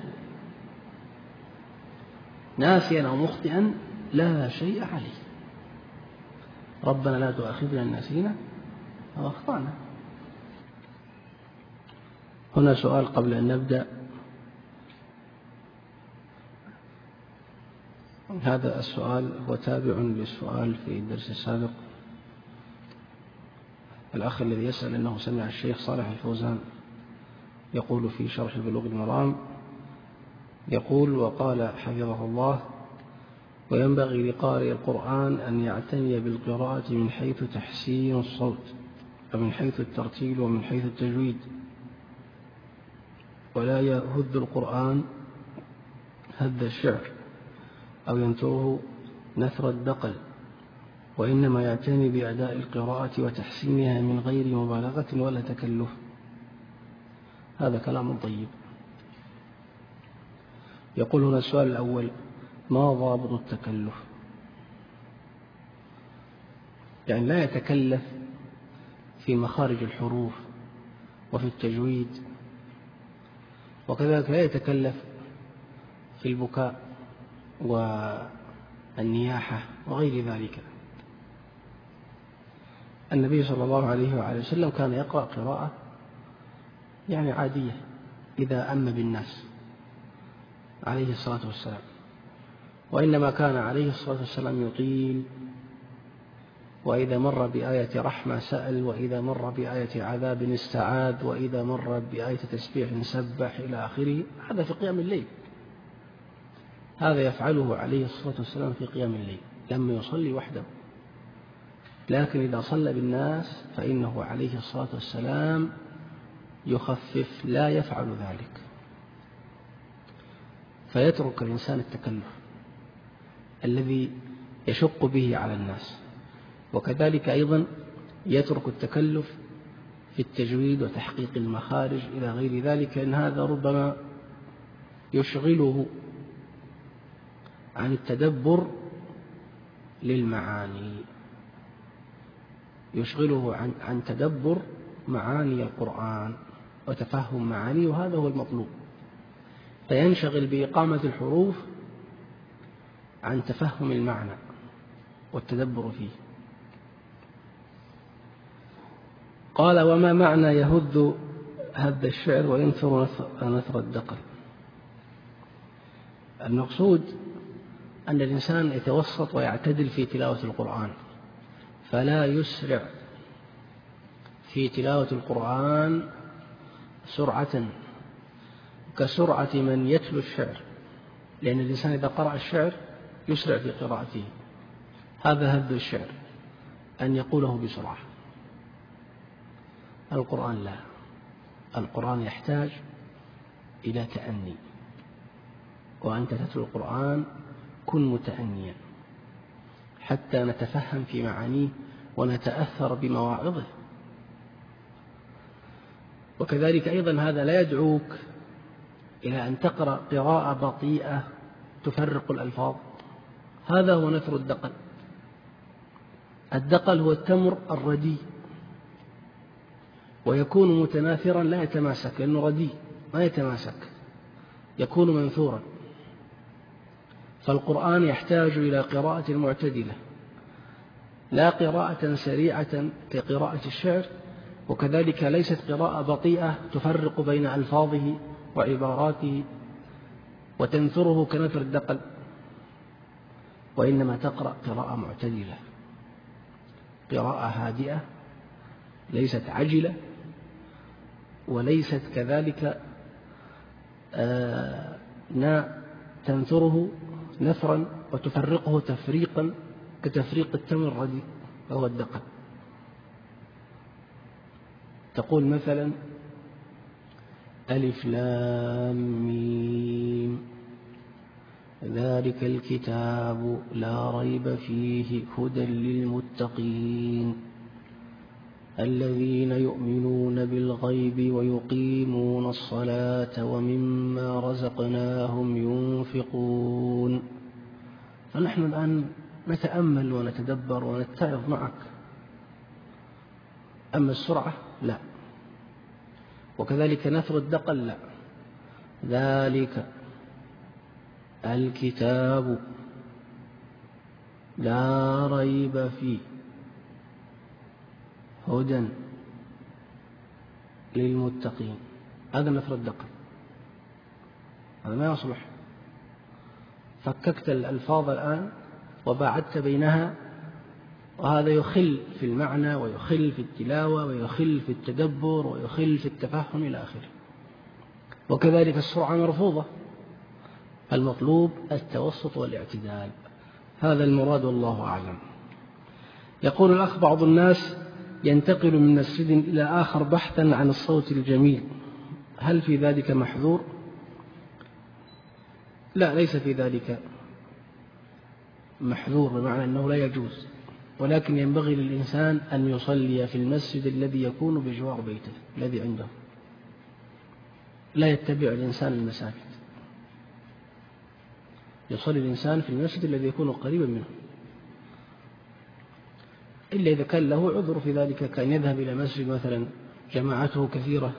ناسيا أو مخطئا لا شيء عليه، ربنا لا تؤاخذنا إن نسينا أو أخطأنا. هنا سؤال قبل أن نبدأ. هذا السؤال هو تابع للسؤال في الدرس السابق. الأخ الذي يسأل أنه سمع الشيخ صالح الفوزان يقول في شرح بلوغ المرام، يقول: وقال حفظه الله: وينبغي لقارئ القرآن أن يعتني بالقراءة من حيث تحسين الصوت، ومن حيث الترتيل، ومن حيث التجويد، ولا يهذ القرآن هذ الشعر أو ينثره نثر الدقل، وإنما يعتني بأداء القراءة وتحسينها من غير مبالغة ولا تكلف. هذا كلام طيب. يقول هنا السؤال الأول: ما ضابط التكلف؟ يعني لا يتكلف في مخارج الحروف وفي التجويد، وكذلك لا يتكلف في البكاء والنياحة وغير ذلك. النبي صلى الله عليه وآله وسلم كان يقرأ قراءة يعني عادية إذا أم بالناس عليه الصلاة والسلام، وإنما كان عليه الصلاة والسلام يطيل، وإذا مر بآية رحمة سأل، وإذا مر بآية عذاب استعاذ، وإذا مر بآية تسبيح سبح إلى آخره. هذا في قيام الليل، هذا يفعله عليه الصلاة والسلام في قيام الليل لما يصلي وحده. لكن إذا صلى بالناس فإنه عليه الصلاة والسلام يخفف، لا يفعل ذلك، فيترك الإنسان التكلف الذي يشق به على الناس، وكذلك أيضا يترك التكلف في التجويد وتحقيق المخارج إلى غير ذلك، إن هذا ربما يشغله عن التدبر للمعاني. يشغله عن تدبر معاني القرآن وتفهم معانيه، وهذا هو المطلوب. فينشغل بإقامة الحروف عن تفهم المعنى والتدبر فيه. قال: وما معنى يهد هد الشعر وينثر نثر الدقل؟ المقصود أن الإنسان يتوسط ويعتدل في تلاوة القرآن، فلا يسرع في تلاوة القرآن سرعة كسرعة من يتلو الشعر، لأن الإنسان إذا قرأ الشعر يسرع في قراءته. هذا هد الشعر، أن يقوله بسرعة. القرآن لا، القرآن يحتاج إلى تأني، وأنت تتلو القرآن كن متأنيا حتى نتفهم في معانيه ونتأثر بمواعظه. وكذلك أيضا هذا لا يدعوك إلى أن تقرأ قراءة بطيئة تفرق الألفاظ. هذا هو نثر الدقل. الدقل هو التمر الردي، ويكون متناثرا لا يتماسك، لأنه ردي ما يتماسك، يكون منثورا. فالقرآن يحتاج إلى قراءة معتدلة، لا قراءة سريعة كقراءة الشعر، وكذلك ليست قراءة بطيئة تفرق بين ألفاظه وعباراته وتنثره كنثر الدقل، وإنما تقرأ قراءة معتدلة، قراءة هادئة ليست عجلة، وليست كذلك تنثره نثرا وتفرقه تفريقا كتفريق التمر الردي وهو الدقل. تقول مثلا: ألف لام ميم ذلك الكتاب لا ريب فيه هدى للمتقين الذين يؤمنون بالغيب ويقيمون الصلاة ومما رزقناهم ينفقون. فنحن الآن نتأمل ونتدبر ونتعظ معك، أما السرعة لا، وكذلك نثر الدقل لا. ذلك الكتاب لا ريب فيه هدى للمتقين، هذا نثر الدقل، هذا ما يصلح. فككت الألفاظ الآن وباعدت بينها، وهذا يخل في المعنى ويخل في التلاوة ويخل في التدبر ويخل في التفهم إلى آخره. وكذلك السرعة مرفوضة، المطلوب التوسط والاعتدال، هذا المراد والله أعلم. يقول الأخ: بعض الناس ينتقل من مسجد إلى آخر بحثا عن الصوت الجميل، هل في ذلك محذور؟ لا، ليس في ذلك محذور بمعنى أنه لا يجوز، ولكن ينبغي للإنسان أن يصلي في المسجد الذي يكون بجوار بيته الذي عنده، لا يتبع الإنسان المساجد، يصلي الإنسان في المسجد الذي يكون قريبا منه، إلا إذا كان له عذر في ذلك، كان يذهب إلى مسجد مثلا جماعته كثيرة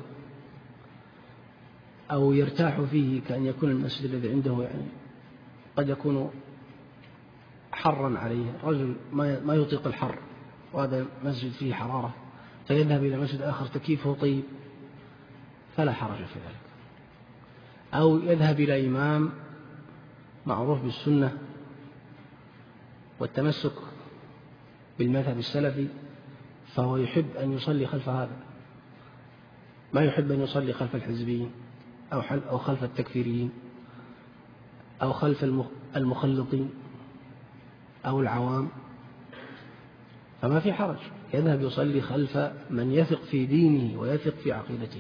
أو يرتاح فيه، كأن يكون المسجد الذي عنده يعني قد يكون حرا عليه، رجل ما يطيق الحر وهذا مسجد فيه حرارة، فيذهب إلى مسجد آخر تكييفه طيب، فلا حرج في ذلك. أو يذهب إلى إمام معروف بالسنة والتمسك بالمذهب السلفي، فهو يحب أن يصلي خلف هذا، ما يحب أن يصلي خلف الحزبيين أو خلف التكفيريين أو خلف المخلطين أو العوام، فما في حرج، يذهب يصلي خلف من يثق في دينه ويثق في عقيدته،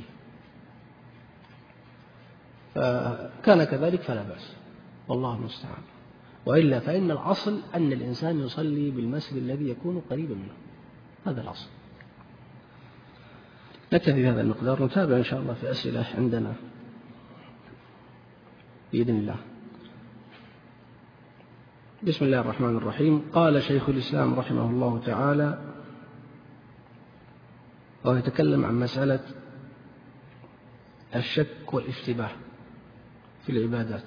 فكان كذلك فلا بأس، والله المستعان. وإلا فإن الأصل أن الإنسان يصلي بالمسجد الذي يكون قريبا منه، هذا الأصل. نكتفي بهذا المقدار، نتابع إن شاء الله في أسئلة عندنا بإذن الله. بسم الله الرحمن الرحيم. قال شيخ الإسلام رحمه الله تعالى: وهو يتكلم عن مسألة الشك والاشتباه في العبادات.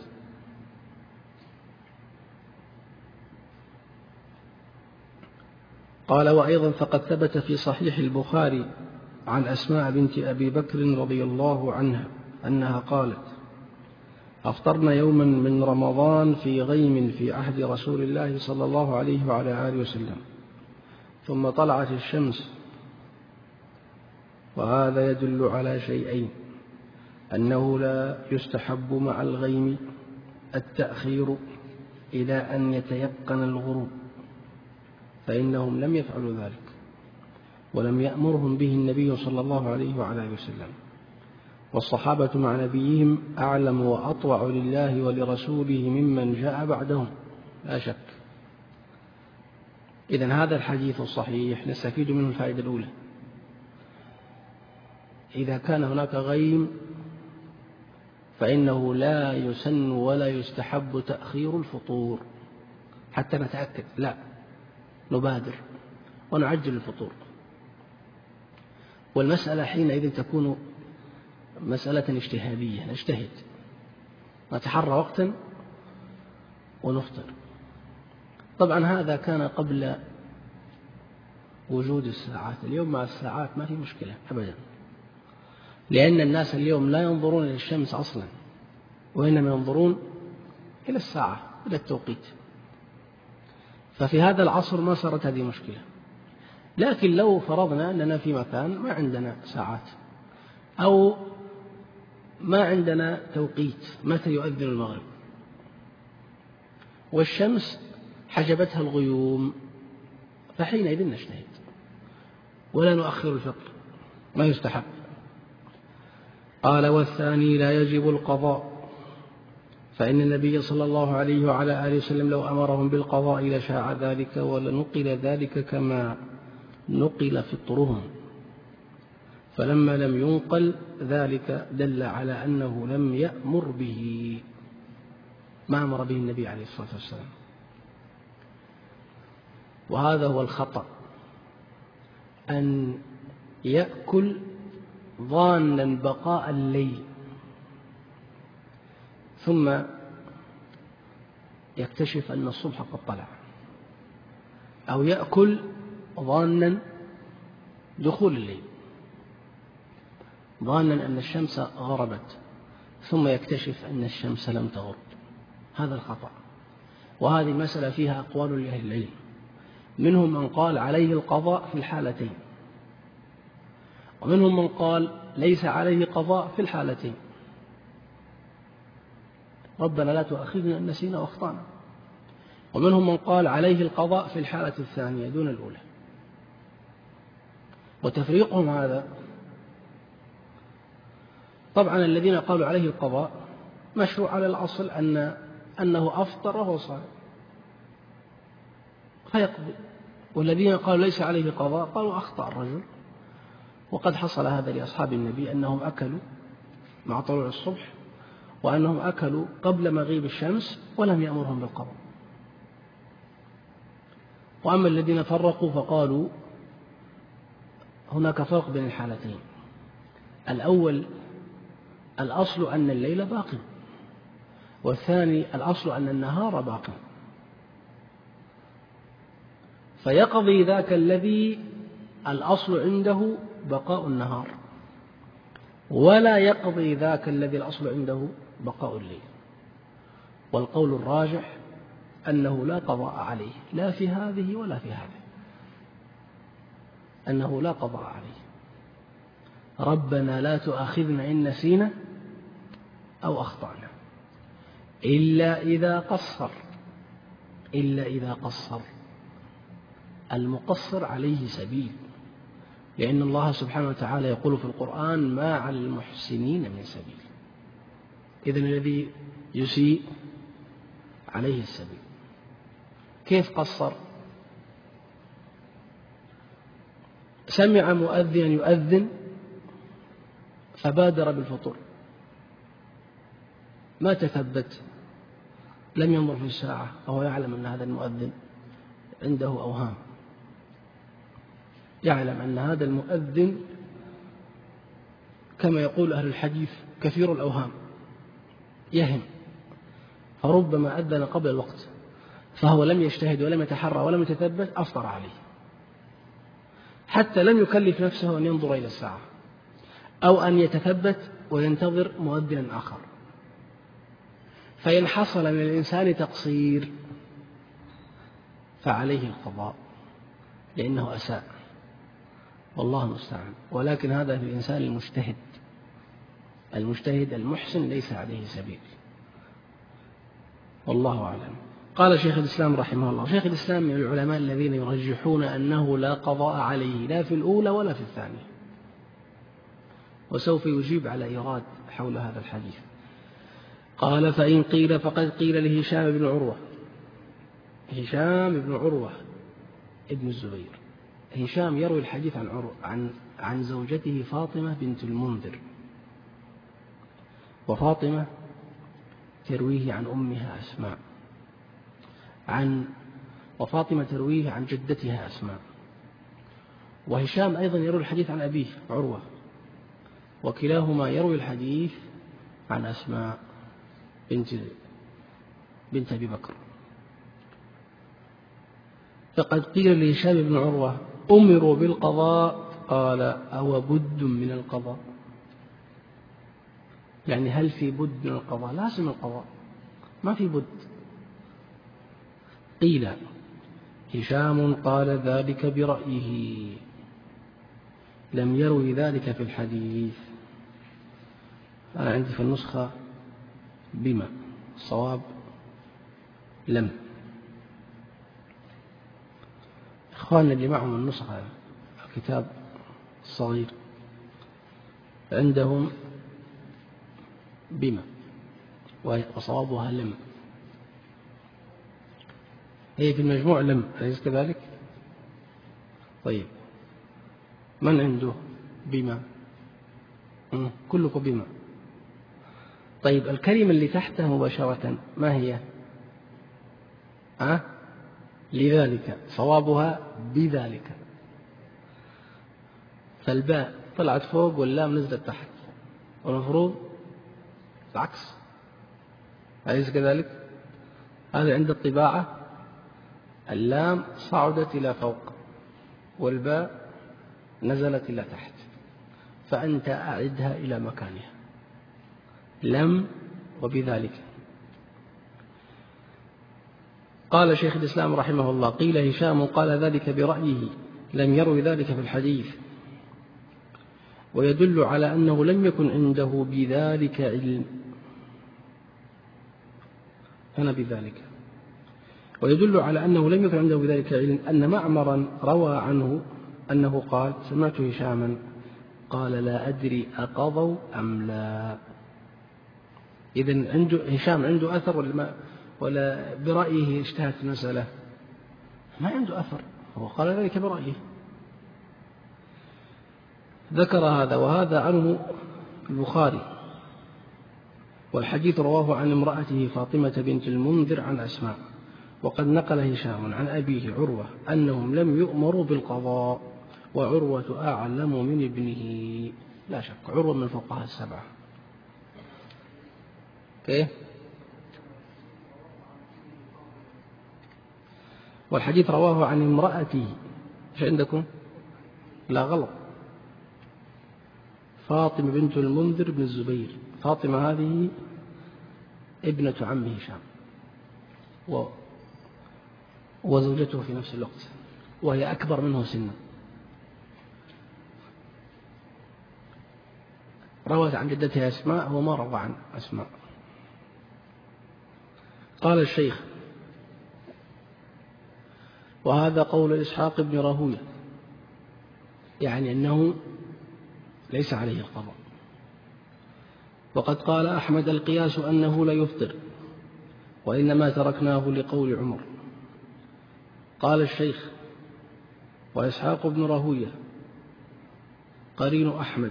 قال: وأيضا فقد ثبت في صحيح البخاري عن أسماء بنت أبي بكر رضي الله عنها أنها قالت: أفطرنا يوما من رمضان في غيم في عهد رسول الله صلى الله عليه وعلى آله وسلم، ثم طلعت الشمس، وهذا يدل على شيئين: أنه لا يستحب مع الغيم التأخير إلى أن يتيقن الغروب، فإنهم لم يفعلوا ذلك، ولم يأمرهم به النبي صلى الله عليه وعلى آله وسلم، والصحابة مع نبيهم أعلم وأطوع لله ولرسوله ممن جاء بعدهم لا شك. إذن هذا الحديث الصحيح نستفيد منه الفائدة الأولى: إذا كان هناك غيم فإنه لا يسن ولا يستحب تأخير الفطور حتى نتأكد، لا، نبادر ونعجل الفطور. والمسألة حينئذ تكون مسألة اجتهادية، نجتهد نتحرى وقتا ونفطر. طبعا هذا كان قبل وجود الساعات. اليوم مع الساعات ما في مشكلة أبدا، لأن الناس اليوم لا ينظرون إلى الشمس أصلا، وإنما ينظرون إلى الساعة، إلى التوقيت. ففي هذا العصر ما صارت هذه مشكلة. لكن لو فرضنا أننا في مكان ما عندنا ساعات، أو ما عندنا توقيت متى يؤذن المغرب، والشمس حجبتها الغيوم، فحينئذ نجتهد ولا نؤخر الفطر، ما يستحب. قال: والثاني لا يجب القضاء، فإن النبي صلى الله عليه وعلى آله وسلم لو أمرهم بالقضاء لشاع ذلك ولنقل ذلك كما نقل فطرهم، فلما لم ينقل ذلك دل على أنه لم يأمر به، ما أمر به النبي عليه الصلاة والسلام. وهذا هو الخطأ، أن يأكل ظانا بقاء الليل ثم يكتشف أن الصبح قد طلع، أو يأكل ظانا دخول الليل، ظانا أن الشمس غربت ثم يكتشف أن الشمس لم تغرب. هذا الخطأ. وهذه المسألة فيها أقوال لأهل العلم، منهم من قال عليه القضاء في الحالتين، ومنهم من قال ليس عليه قضاء في الحالتين، ربنا لا تؤاخذنا إن نسينا واخطأنا. ومنهم من قال عليه القضاء في الحالة الثانية دون الأولى. وتفريقهم هذا، طبعا الذين قالوا عليه القضاء مشروع على الأصل أنه أفطر وهو صائم فيقضي، والذين قالوا ليس عليه قضاء قالوا أخطأ الرجل. وقد حصل هذا لأصحاب النبي، أنهم أكلوا مع طلوع الصبح، وأنهم أكلوا قبل مغيب الشمس ولم يأمرهم بالقضاء. وأما الذين فرقوا فقالوا هناك فرق بين الحالتين: الأول الأصل أن الليل باق، والثاني الأصل أن النهار باق، فيقضي ذاك الذي الأصل عنده بقاء النهار، ولا يقضي ذاك الذي الأصل عنده بقاء الليل. والقول الراجح أنه لا قضاء عليه، لا في هذه ولا في هذه، أنه لا قضاء عليه. ربنا لا تؤاخذنا إن نسينا أو أخطأنا، إلا إذا قصر. المقصر عليه سبيل، لأن الله سبحانه وتعالى يقول في القرآن: ما على المحسنين من سبيل. إذن الذي يسيء عليه السبيل. كيف قصر؟ سمع مؤذنا يؤذن فبادر بالفطور، ما تثبت، لم ينظر في الساعة، وهو يعلم أن هذا المؤذن عنده أوهام، يعلم أن هذا المؤذن كما يقول أهل الحديث كثير الأوهام، يهم، فربما أذن قبل الوقت فهو لم يجتهد ولم يتحرى ولم يتثبت، أفطر عليه، حتى لم يكلف نفسه أن ينظر إلى الساعة أو أن يتثبت وينتظر مؤذنا آخر. فإن حصل من الإنسان تقصير فعليه القضاء لأنه أساء، والله المستعان. ولكن هذا في الإنسان المجتهد المحسن ليس عليه سبيل، والله أعلم. قال شيخ الإسلام رحمه الله، شيخ الإسلام من العلماء الذين يرجحون أنه لا قضاء عليه لا في الأولى ولا في الثانية، وسوف يجيب على إيراد حول هذا الحديث. قال: فإن قيل فقد قيل لهشام بن عروة. هشام بن عروة ابن الزبير، هشام يروي الحديث عن زوجته فاطمة بنت المنذر، وفاطمة ترويه عن أمها أسماء، وفاطمة ترويه عن جدتها أسماء. وهشام أيضا يروي الحديث عن أبيه عروة، وكلاهما يروي الحديث عن أسماء بنت أبي بكر. فقد قيل لهشام بن عروة: أمروا بالقضاء، قال: أو بد من القضاء؟ يعني هل في بد من القضاء؟ لازم القضاء، ما في بد. قيل: هشام قال ذلك برأيه، لم يروي ذلك في الحديث. أنا عندي في النسخة بما، الصواب لم. إخواننا اللي معهم النسخة الكتاب الصغير عندهم بما، وصوابها لم. هي في المجموع لم، أليس كذلك؟ طيب، من عنده بما؟ كلكم بما. طيب، الكلمة اللي تحتها مباشرة ما هي؟ لذلك، صوابها بذلك. فالباء طلعت فوق واللام نزلت تحت، والمفروض العكس، أليس كذلك؟ هذا عند الطباعة اللام صعدت إلى فوق والباء نزلت إلى تحت، فأنت أعدها إلى مكانها، لم وبذلك. قال شيخ الإسلام رحمه الله: قيل هشام قال ذلك برأيه، لم يروي ذلك في الحديث، ويدل على أنه لم يكن عنده بذلك علم. أنا بذلك، ويدل على أنه لم يكن عنده بذلك علم أن معمرا روى عنه أنه قال: سمعت هشاما قال: لا أدري أقضوا أم لا. إذن هشام عنده أثر ولا برأيه اجتهد في المسألة؟ ما عنده أثر، هو قال ذلك برأيه. ذكر هذا، وهذا عنه البخاري، والحديث رواه عن امرأته فاطمة بنت المنذر عن أسماء. وقد نقل هشام عن أبيه عروة أنهم لم يؤمروا بالقضاء، وعروة أعلم من ابنه. لا شك عروة من الفقهاء السبعة. كيف؟ والحديث رواه عن امرأته، ايش عندكم؟ لا غلط، فاطمة بنت المنذر بن الزبير. فاطمة هذه ابنة عم هشام وزوجته في نفس الوقت، وهي أكبر منه سنا. روت عن جدتها أسماء، هو ما روى عن أسماء. قال الشيخ: وهذا قول إسحاق بن راهوية، يعني أنه ليس عليه القضاء. وقد قال أحمد: القياس أنه لا يفطر، وإنما تركناه لقول عمر. قال الشيخ: وإسحاق بن راهوية قرين أحمد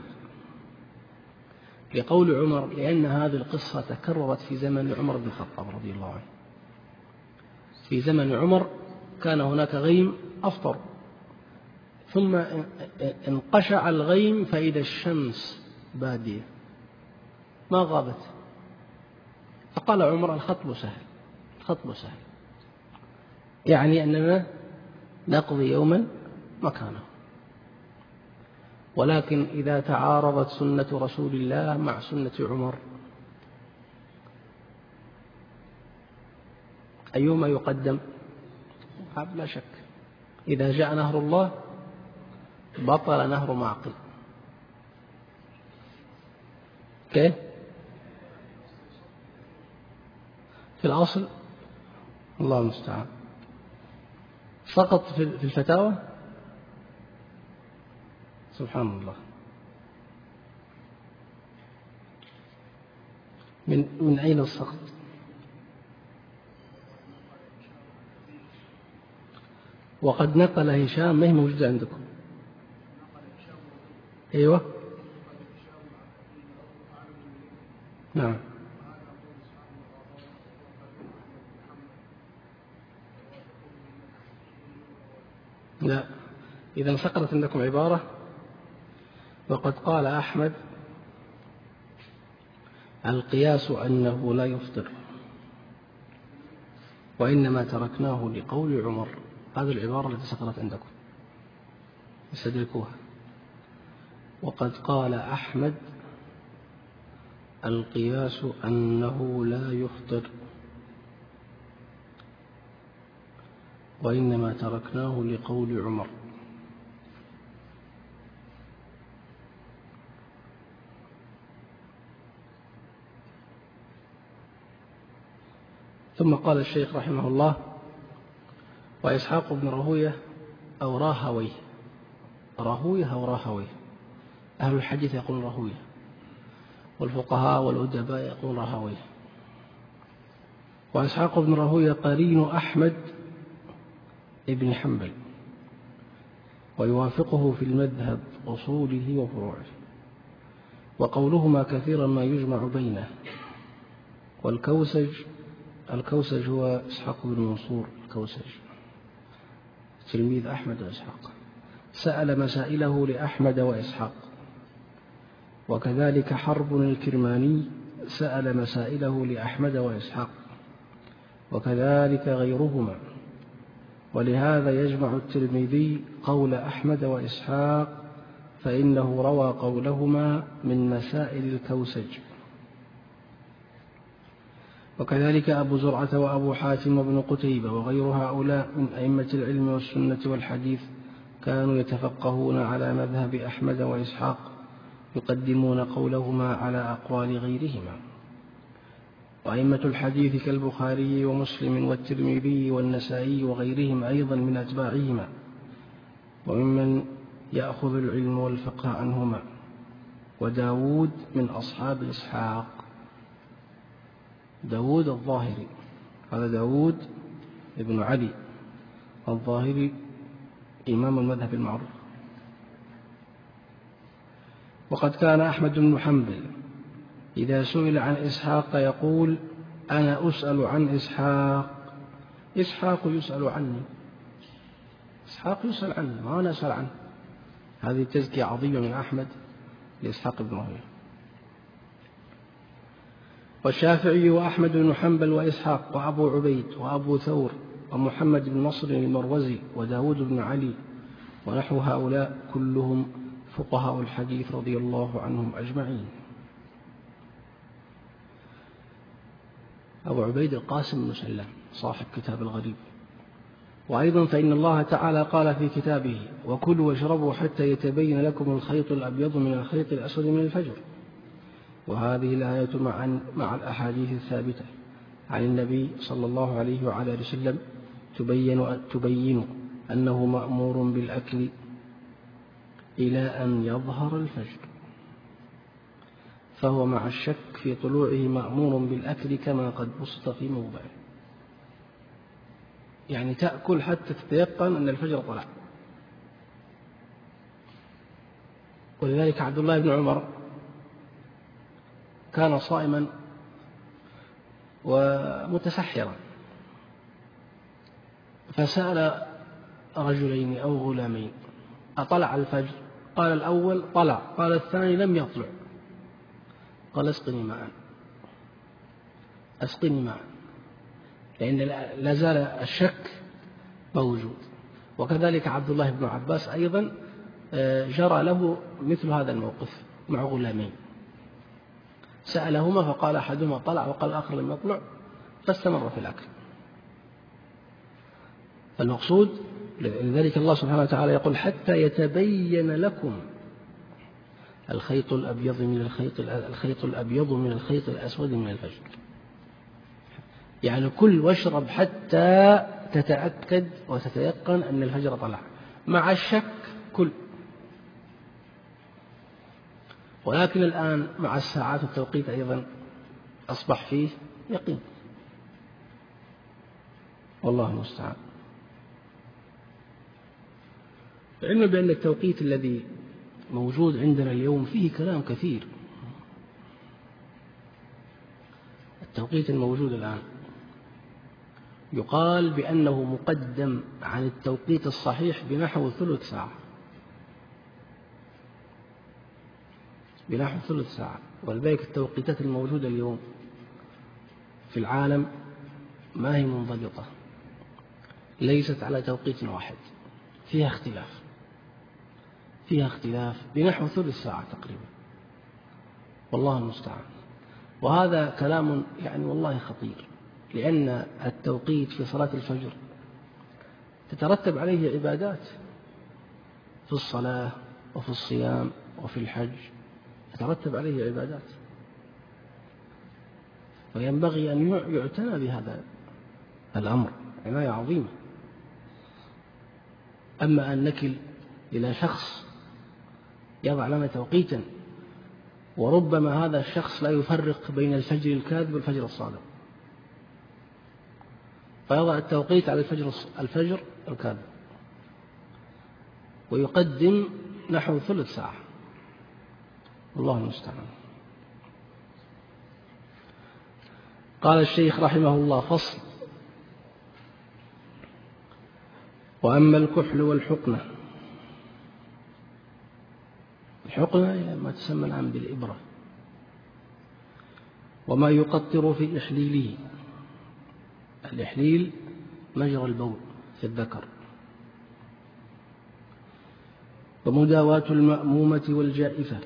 لقول عمر، لأن هذه القصة تكررت في زمن عمر بن الخطاب رضي الله عنه. في زمن عمر كان هناك غيم أفطر، ثم انقشع الغيم فإذا الشمس بادية ما غابت. فقال عمر الخطب سهل، الخطب سهل، يعني أننا نقضي يوما مكانه. ولكن إذا تعارضت سنة رسول الله مع سنة عمر أيهما يقدم؟ لا شك إذا جاء نهر الله بطل نهر معقل. كيف؟ في الأصل الله المستعان سقط في الفتاوى. سبحان الله. من أين السقط؟ وقد نقل هشام، ما هي موجودة عندكم؟ أيوة نعم. لا، إذا سقطت عندكم عبارة وقد قال أحمد القياس أنه لا يفطر وإنما تركناه لقول عمر. هذه العبارة التي سقطت عندكم استدركوها. وقد قال أحمد القياس أنه لا يفطر وإنما تركناه لقول عمر. ثم قال الشيخ رحمه الله وإسحاق بن راهوية أو راهويه، راهويه أو راهويه، أهل الحديث يقولون راهويه والفقهاء والأدباء يقولون راهويه. وإسحاق بن راهوية قرين أحمد ابن حنبل ويوافقه في المذهب أصوله وفروعه، وقولهما كثيرا ما يجمع بينه. والكوسج هو إسحاق بن منصور الكوسج تلميذ أحمد وإسحاق، سأل مسائله لأحمد وإسحاق. وكذلك حرب الكرماني سأل مسائله لأحمد وإسحاق، وكذلك غيرهما. ولهذا يجمع الترمذي قول أحمد وإسحاق فإنه روى قولهما من مسائل الكوسج. وكذلك أبو زرعة وأبو حاتم وابن قتيبة وغير هؤلاء من أئمة العلم والسنة والحديث كانوا يتفقهون على مذهب أحمد وإسحاق، يقدمون قولهما على أقوال غيرهما. وأئمة الحديث كالبخاري ومسلم والترمذي والنسائي وغيرهم أيضا من أتباعهما وممن يأخذ العلم والفقه عنهما. وداود من أصحاب إسحاق، داود الظاهري، هذا داود ابن علي الظاهري إمام المذهب المعروف. وقد كان أحمد بن حنبل إذا سئل عن إسحاق يقول أنا أسأل عن إسحاق، إسحاق يسأل عني، إسحاق يسأل عني ما أنا أسأل عنه. هذه تزكية عظيمة من أحمد لإسحاق بن راهوية. والشافعي وأحمد بن حنبل وإسحاق وأبو عبيد وأبو ثور ومحمد بن نصر المروزي وداود بن علي ونحو هؤلاء كلهم فقهاء الحديث رضي الله عنهم أجمعين. أبو عبيد القاسم بن سلام صاحب كتاب الغريب. وأيضا فإن الله تعالى قال في كتابه وكلوا واشربوا حتى يتبين لكم الخيط الأبيض من الخيط الأسود من الفجر. وهذه الآية مع الأحاديث الثابتة عن النبي صلى الله عليه وعلى آله وسلم تبين أنه مأمور بالأكل إلى أن يظهر الفجر، فهو مع الشك في طلوعه مأمور بالأكل كما قد بسط في موضعه. يعني تأكل حتى تتيقن أن الفجر طلع. ولذلك عبد الله بن عمر كان صائما ومتسحرا، فسأل رجلين أو غلامين أطلع الفجر؟ قال الأول طلع، قال الثاني لم يطلع، قال اسقني ماء، اسقني ماء، لأن لا زال الشك موجود. وكذلك عبد الله بن عباس أيضا جرى له مثل هذا الموقف مع غلامين، سألهما فقال أحدهما طلع وقال الآخر لم يطلع، فاستمر في الأكل. فالمقصود لذلك الله سبحانه وتعالى يقول حتى يتبين لكم الخيط الأبيض من الخيط الأسود من الفجر، يعني كل واشرب حتى تتأكد وتتيقن أن الفجر طلع، مع الشك كل. ولكن الآن مع الساعات التوقيت أيضا أصبح فيه يقين، والله المستعان. علما بأن التوقيت الذي موجود عندنا اليوم فيه كلام كثير. التوقيت الموجود الآن يقال بأنه مقدم عن التوقيت الصحيح بنحو ثلث ساعة، بنحو ثلث ساعة. ولذلك التوقيتات الموجودة اليوم في العالم ما هي منضبطة، ليست على توقيت واحد، فيها اختلاف بنحو ثلث ساعة تقريبا، والله المستعان. وهذا كلام يعني والله خطير، لأن التوقيت في صلاة الفجر تترتب عليه عبادات في الصلاة وفي الصيام وفي الحج، تترتب عليه عبادات، وينبغي أن يعتنى بهذا الأمر عناية عظيمة. أما أن نكل إلى شخص يضع لنا توقيتا، وربما هذا الشخص لا يفرق بين الفجر الكاذب والفجر الصادق، فيضع التوقيت على الفجر الكاذب ويقدم نحو ثلث ساعة، والله المستعان. قال الشيخ رحمه الله: فصل: وأما الكحل والحقنة. الحقنة ما تسمى الآن بالإبرة، وما يقطر في إحليله. الإحليل مجرى البول في الذكر. ومداواة المأمومة والجائفة.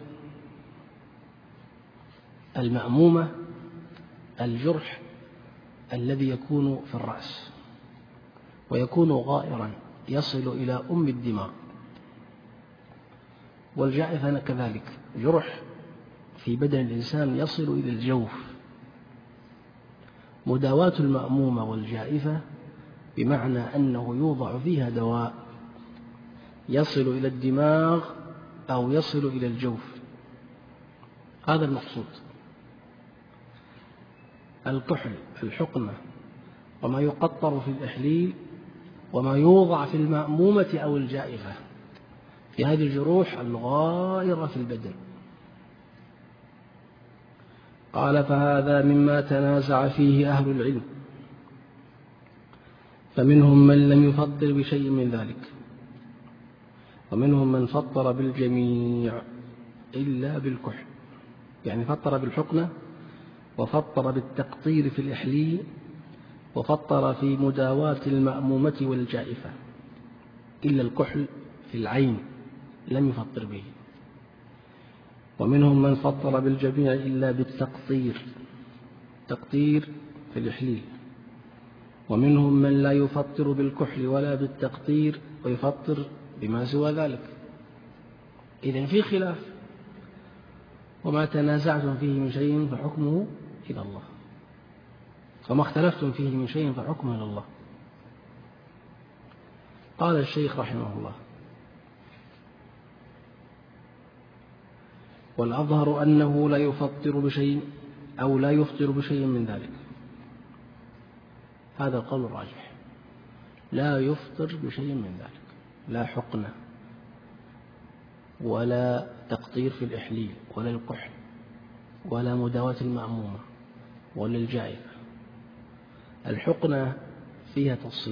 المأمومة الجرح الذي يكون في الرأس ويكون غائرا يصل إلى أم الدماغ، والجائفة كذلك جرح في بدن الإنسان يصل إلى الجوف. مداواة المأمومة والجائفة بمعنى أنه يوضع فيها دواء يصل إلى الدماغ أو يصل إلى الجوف، هذا المقصود. الكحل، الحقنة، وما يقطر في الإحليل، وما يوضع في المأمومة أو الجائفة، في هذه الجروح الغائرة في البدن. قال: فهذا مما تنازع فيه أهل العلم، فمنهم من لم يفطر بشيء من ذلك، ومنهم من فطر بالجميع إلا بالكحل، يعني فطر بالحقنة وفطر بالتقطير في الإحليل وفطر في مداواة المأمومة والجائفة، إلا الكحل في العين لم يفطر به. ومنهم من فطر بالجميع إلا بالتقطير، تقطير في الإحليل. ومنهم من لا يفطر بالكحل ولا بالتقطير ويفطر بما سوى ذلك. إذن في خلاف، وما تنازعتم فيه من شيء فحكمه إلى الله، وما اختلفتم فيه من شيء فحكمه إلى الله. قال الشيخ رحمه الله: والأظهر أنه لا يفطر بشيء أو لا يفطر بشيء من ذلك. هذا القول الراجح، لا يفطر بشيء من ذلك، لا حقنة ولا تقطير في الإحليل ولا الكحل ولا مداواة المأمومة ولا الجائفة. الحقنة فيها تفصيل.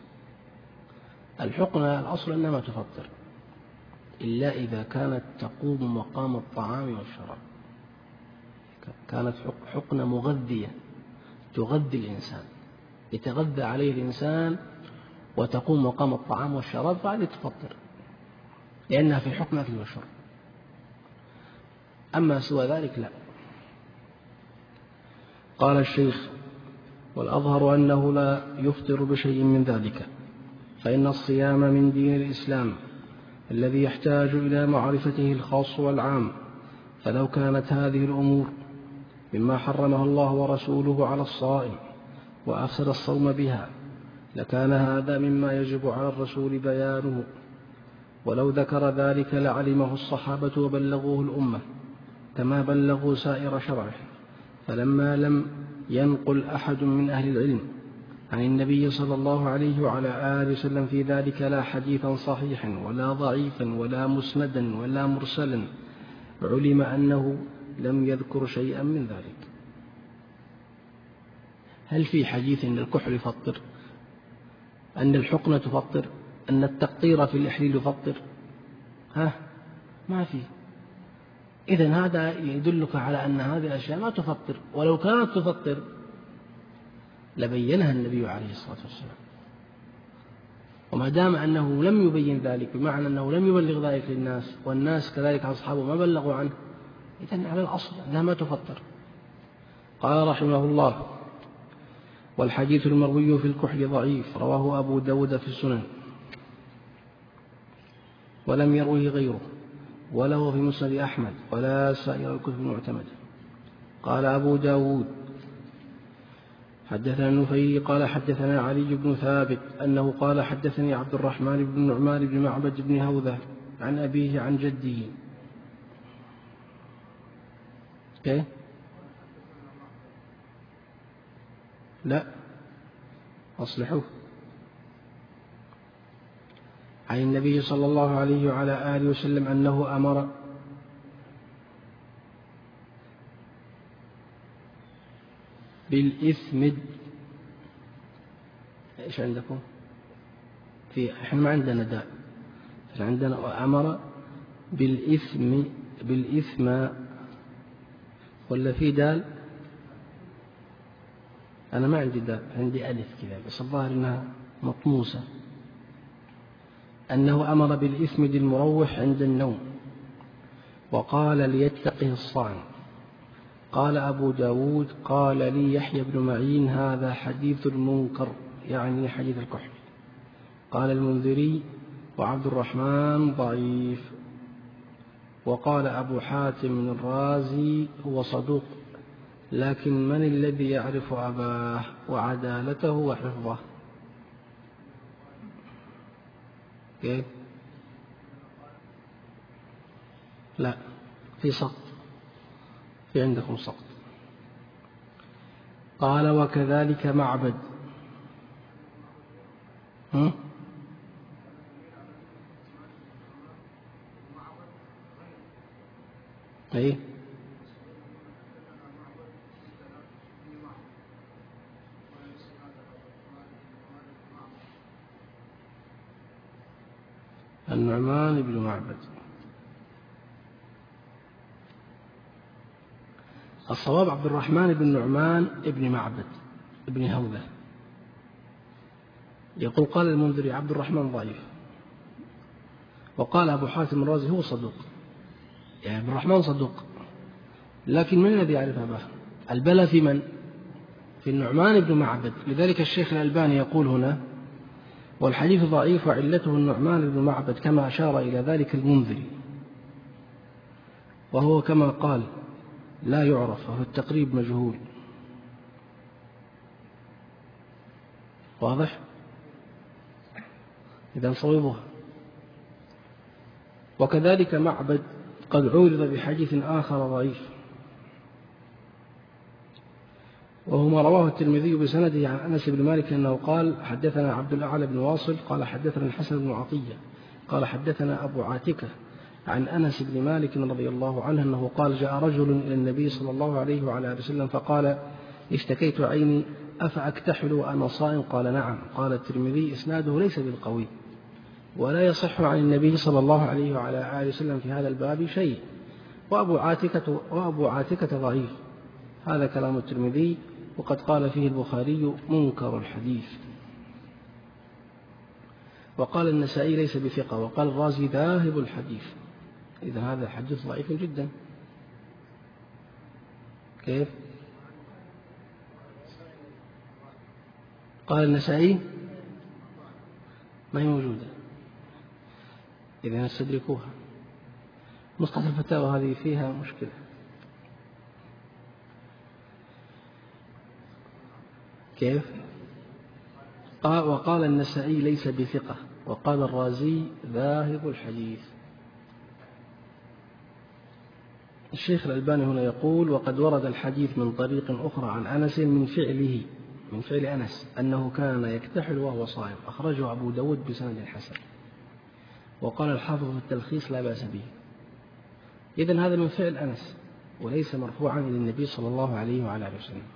الحقنة الأصل أنها ما تفطر إلا إذا كانت تقوم مقام الطعام والشراب، كانت حقنة مغذية تغذي الإنسان، يتغذى عليه الإنسان وتقوم مقام الطعام والشراب، فهذه تفطر لأنها في حكم أكل وشرب. أما سوى ذلك لا. قال الشيخ: والأظهر أنه لا يفطر بشيء من ذلك، فإن الصيام من دين الإسلام الذي يحتاج إلى معرفته الخاص والعام، فلو كانت هذه الأمور مما حرمه الله ورسوله على الصائم وأفسد الصوم بها لكان هذا مما يجب على الرسول بيانه، ولو ذكر ذلك لعلمه الصحابة وبلغوه الأمة كما بلغوا سائر شرعه. فلما لم ينقل أحد من أهل العلم عن النبي صلى الله عليه وعلى آله وسلم في ذلك لا حديثا صحيحا ولا ضعيفا ولا مسندا ولا مرسلا، علم أنه لم يذكر شيئا من ذلك. هل في حديث أن الكحل يفطر، أن الحقنة تفطر، أن التقطير في الإحليل يفطر؟ ما في. إذن هذا يدلك على أن هذه الأشياء ما تفطر، ولو كانت تفطر لبينها النبي عليه الصلاة والسلام. وما دام أنه لم يبين ذلك بمعنى أنه لم يبلغ ذلك للناس والناس كذلك أصحابه ما بلغوا عنه، إذن على الأصل أنها ما تفطر. قال رحمه الله: والحديث المروي في الكحل ضعيف، رواه أبو داود في السنن ولم يروه غيره، ولا هو في مسند أحمد ولا سائر الكتب المعتمدة. قال أبو داود: حدثنا النفيل قال حدثنا علي بن ثابت أنه قال حدثني عبد الرحمن بن نعمان بن معبد بن هوذة عن أبيه عن جده. لا أصلحوه. عن النبي صلى الله عليه وعلى آله وسلم أنه أمر بالإثمد. إيش عندكم؟ إحنا ما عندنا داء، عندنا أمر بالإثم ولا في دال؟ أنا ما عندي دال، عندي ألف كذا بس الظاهر إنها مطموسة. أنه أمر بالإثمد المروح عند النوم، وقال ليتقه الصائم. قال أبو داود: قال لي يحيى بن معين: هذا حديث منكر، يعني حديث الكحل. قال المنذري: وعبد الرحمن ضعيف. وقال أبو حاتم الرازي: هو صدوق، لكن من الذي يعرف أباه وعدالته وحفظه؟ كيف؟ لا، في سقط، في عندكم سقط. قال: وكذلك معبد. أي النعمان بن معبد. الصواب عبد الرحمن بن نعمان بن معبد بن هوذة. يقول: قال المنذري: عبد الرحمن ضعيف. وقال أبو حاتم الرازي: هو صدوق، يعني عبد الرحمن صدوق، لكن من الذي يعرف أباه؟ البلى في من؟ في النعمان بن معبد. لذلك الشيخ الألباني يقول هنا: والحديث ضعيف وعلته النعمان بن معبد، كما أشار إلى ذلك المنذري، وهو كما قال لا يعرف، وفي التقريب مجهول. واضح؟ إذا صوبها. وكذلك معبد قد عورض بحديث آخر ضعيف، وهو ما رواه الترمذي بسنده عن أنس بن مالك أنه قال: حدثنا عبد الأعلى بن واصل قال حدثنا الحسن بن عطية قال حدثنا أبو عاتكة عن أنس بن مالك رضي الله عنه أنه قال: جاء رجل إلى النبي صلى الله عليه وعلى آله وسلم فقال: اشتكيت عيني أفأكتحل وأنا صائم؟ قال: نعم. قال الترمذي: إسناده ليس بالقوي، ولا يصح عن النبي صلى الله عليه وعلى آله وسلم في هذا الباب شيء، وأبو عاتكة ضعيف. هذا كلام الترمذي، وقد قال فيه البخاري منكر الحديث. وقال النسائي ليس بثقة، وقال الرازي ذاهب الحديث. إذا هذا الحديث ضعيف جدا. كيف؟ قال النسائي ما هي موجودة، إذا استدركوها. نسخة الفتاوى هذه فيها مشكلة. كيف؟ وقال النسائي ليس بثقة، وقال الرازي ذاهب الحديث. الشيخ الألباني هنا يقول: وقد ورد الحديث من طريق أخرى عن أنس من فعل أنس أنه كان يكتحل وهو صائم، أخرجه أبو داود بسند حسن. وقال الحافظ في التلخيص لا بأس به. إذن هذا من فعل أنس وليس مرفوعا إلى النبي صلى الله عليه وعلى آله وسلم.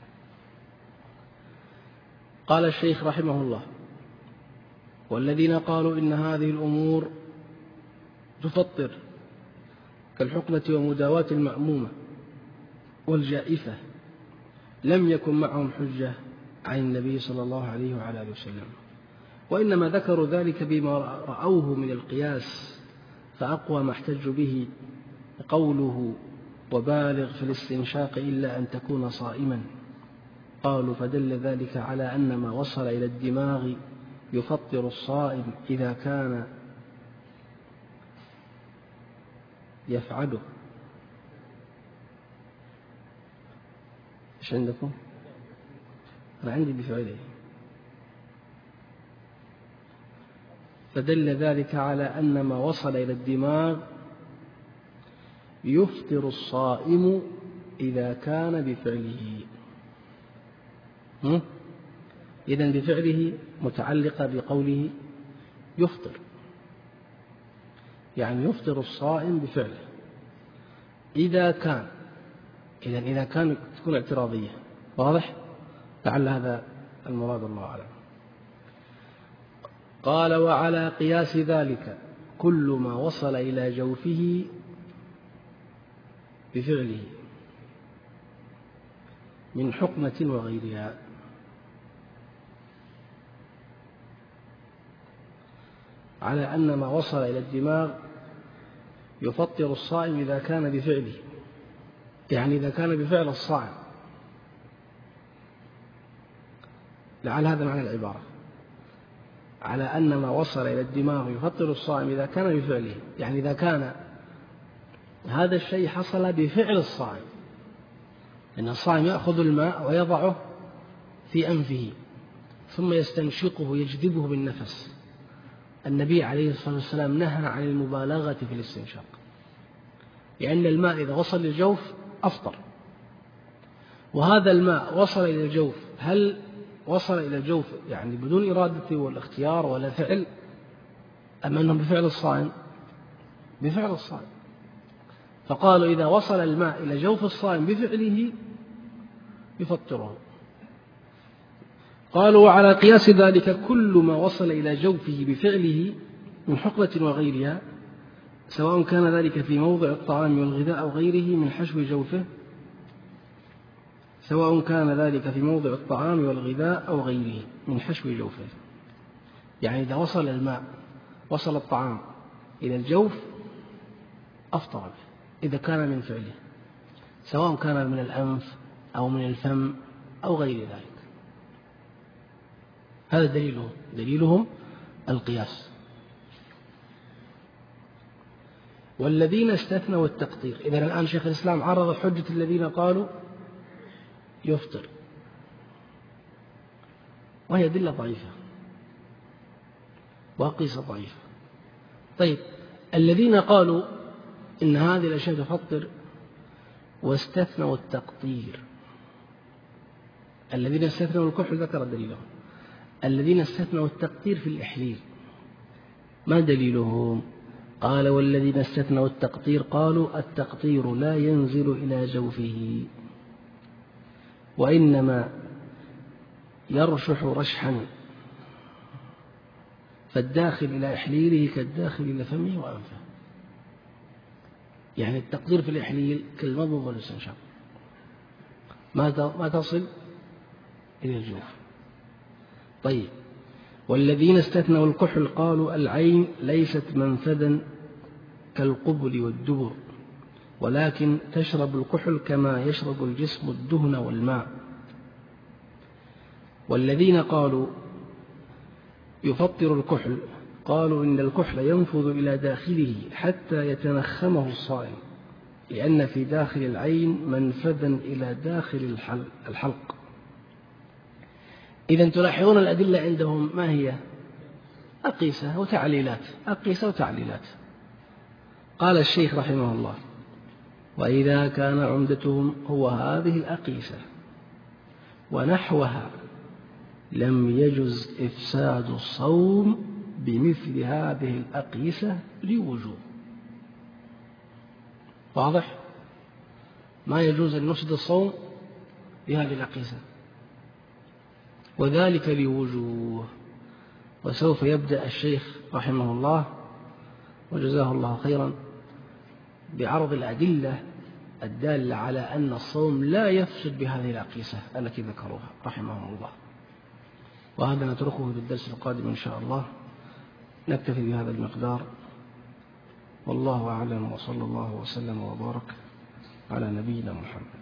قال الشيخ رحمه الله: والذين قالوا إن هذه الأمور تفطر كالحقنة ومداواة المأمومة والجائفة لم يكن معهم حجة عن النبي صلى الله عليه وعلى آله وسلم، وإنما ذكروا ذلك بما رأوه من القياس، فأقوى ما احتجوا به قوله: وبالغ في الاستنشاق إلا أن تكون صائما. قالوا: فدل ذلك على أن ما وصل إلى الدماغ يفطر الصائم إذا كان يفعله. إيش عندكم؟ أنا عندي بفعله. فدل ذلك على أن ما وصل إلى الدماغ يفطر الصائم إذا كان بفعله. إذن بفعله متعلقة بقوله يفطر، يعني يفطر الصائم بفعله إذا كان تكون اعتراضية. واضح؟ لعل هذا المراد، الله أعلم. قال: وعلى قياس ذلك كل ما وصل إلى جوفه بفعله من حقنة وغيرها. على أن ما وصل إلى الدماغ يفطر الصائم إذا كان بفعله، يعني إذا كان بفعل الصائم. لعل هذا معنى العبارة، على أن ما وصل إلى الدماغ يفطر الصائم إذا كان بفعله، يعني إذا كان هذا الشيء حصل بفعل الصائم، أن الصائم يأخذ الماء ويضعه في أنفه ثم يستنشقه يجذبه بالنفس. النبي عليه الصلاة والسلام نهى عن المبالغة في الاستنشاق، لأن الماء إذا وصل للجوف أفطر. وهذا الماء وصل إلى الجوف، هل وصل إلى الجوف يعني بدون إرادة والاختيار ولا فعل، أم أنه بفعل الصائم؟ بفعل الصائم. فقالوا إذا وصل الماء إلى جوف الصائم بفعله يفطره. قالوا: وعلى قياس ذلك كل ما وصل إلى جوفه بفعله من حقنة وغيرها، سواء كان ذلك في موضع الطعام والغذاء أو غيره من حشو جوفه، سواء كان ذلك في موضع الطعام والغذاء أو غيره من حشو جوفه. يعني إذا وصل الماء، وصل الطعام إلى الجوف أفطر به إذا كان من فعله، سواء كان من الأنف أو من الفم أو غير ذلك. هذا دليلهم القياس. والذين استثنوا التقطير. إذن الآن شيخ الإسلام عرض حجة الذين قالوا يفطر، وهي أدلة ضعيفة وقيسة ضعيفة. طيب، الذين قالوا إن هذه الأشياء تفطر واستثنوا التقطير، الذين استثنوا الكحل ذكر دليلهم. الذين استثنوا التقطير في الإحليل ما دليلهم؟ قال: والذين استثنوا التقطير قالوا: التقطير لا ينزل إلى جوفه، وإنما يرشح رشحا، فالداخل إلى إحليله كالداخل إلى فمه وأنفه. يعني التقطير في الإحليل كالمضمض والاستنشاق. ما تصل إلى الجوف. طيب، والذين استثنوا الكحل قالوا العين ليست منفذا كالقبل والدبر، ولكن تشرب الكحل كما يشرب الجسم الدهن والماء. والذين قالوا يفطر الكحل قالوا إن الكحل ينفذ إلى داخله حتى يتنخمه الصائم، لأن في داخل العين منفذا إلى داخل الحلق. إذن تلاحظون الأدلة عندهم ما هي؟ أقيسة وتعليلات. قال الشيخ رحمه الله: وإذا كان عمدتهم هو هذه الأقيسة ونحوها لم يجز إفساد الصوم بمثل هذه الأقيسة لوجوه. واضح؟ ما يجوز أن نفسد الصوم بهذه الأقيسة، وذلك لوجوه. وسوف يبدأ الشيخ رحمه الله وجزاه الله خيرا بعرض الأدلة الدالة على أن الصوم لا يفسد بهذه الأقيسة التي ذكروها رحمهم الله. وهذا نتركه للدرس القادم إن شاء الله. نكتفي بهذا المقدار، والله أعلم، وصلى الله وسلم وبارك على نبينا محمد.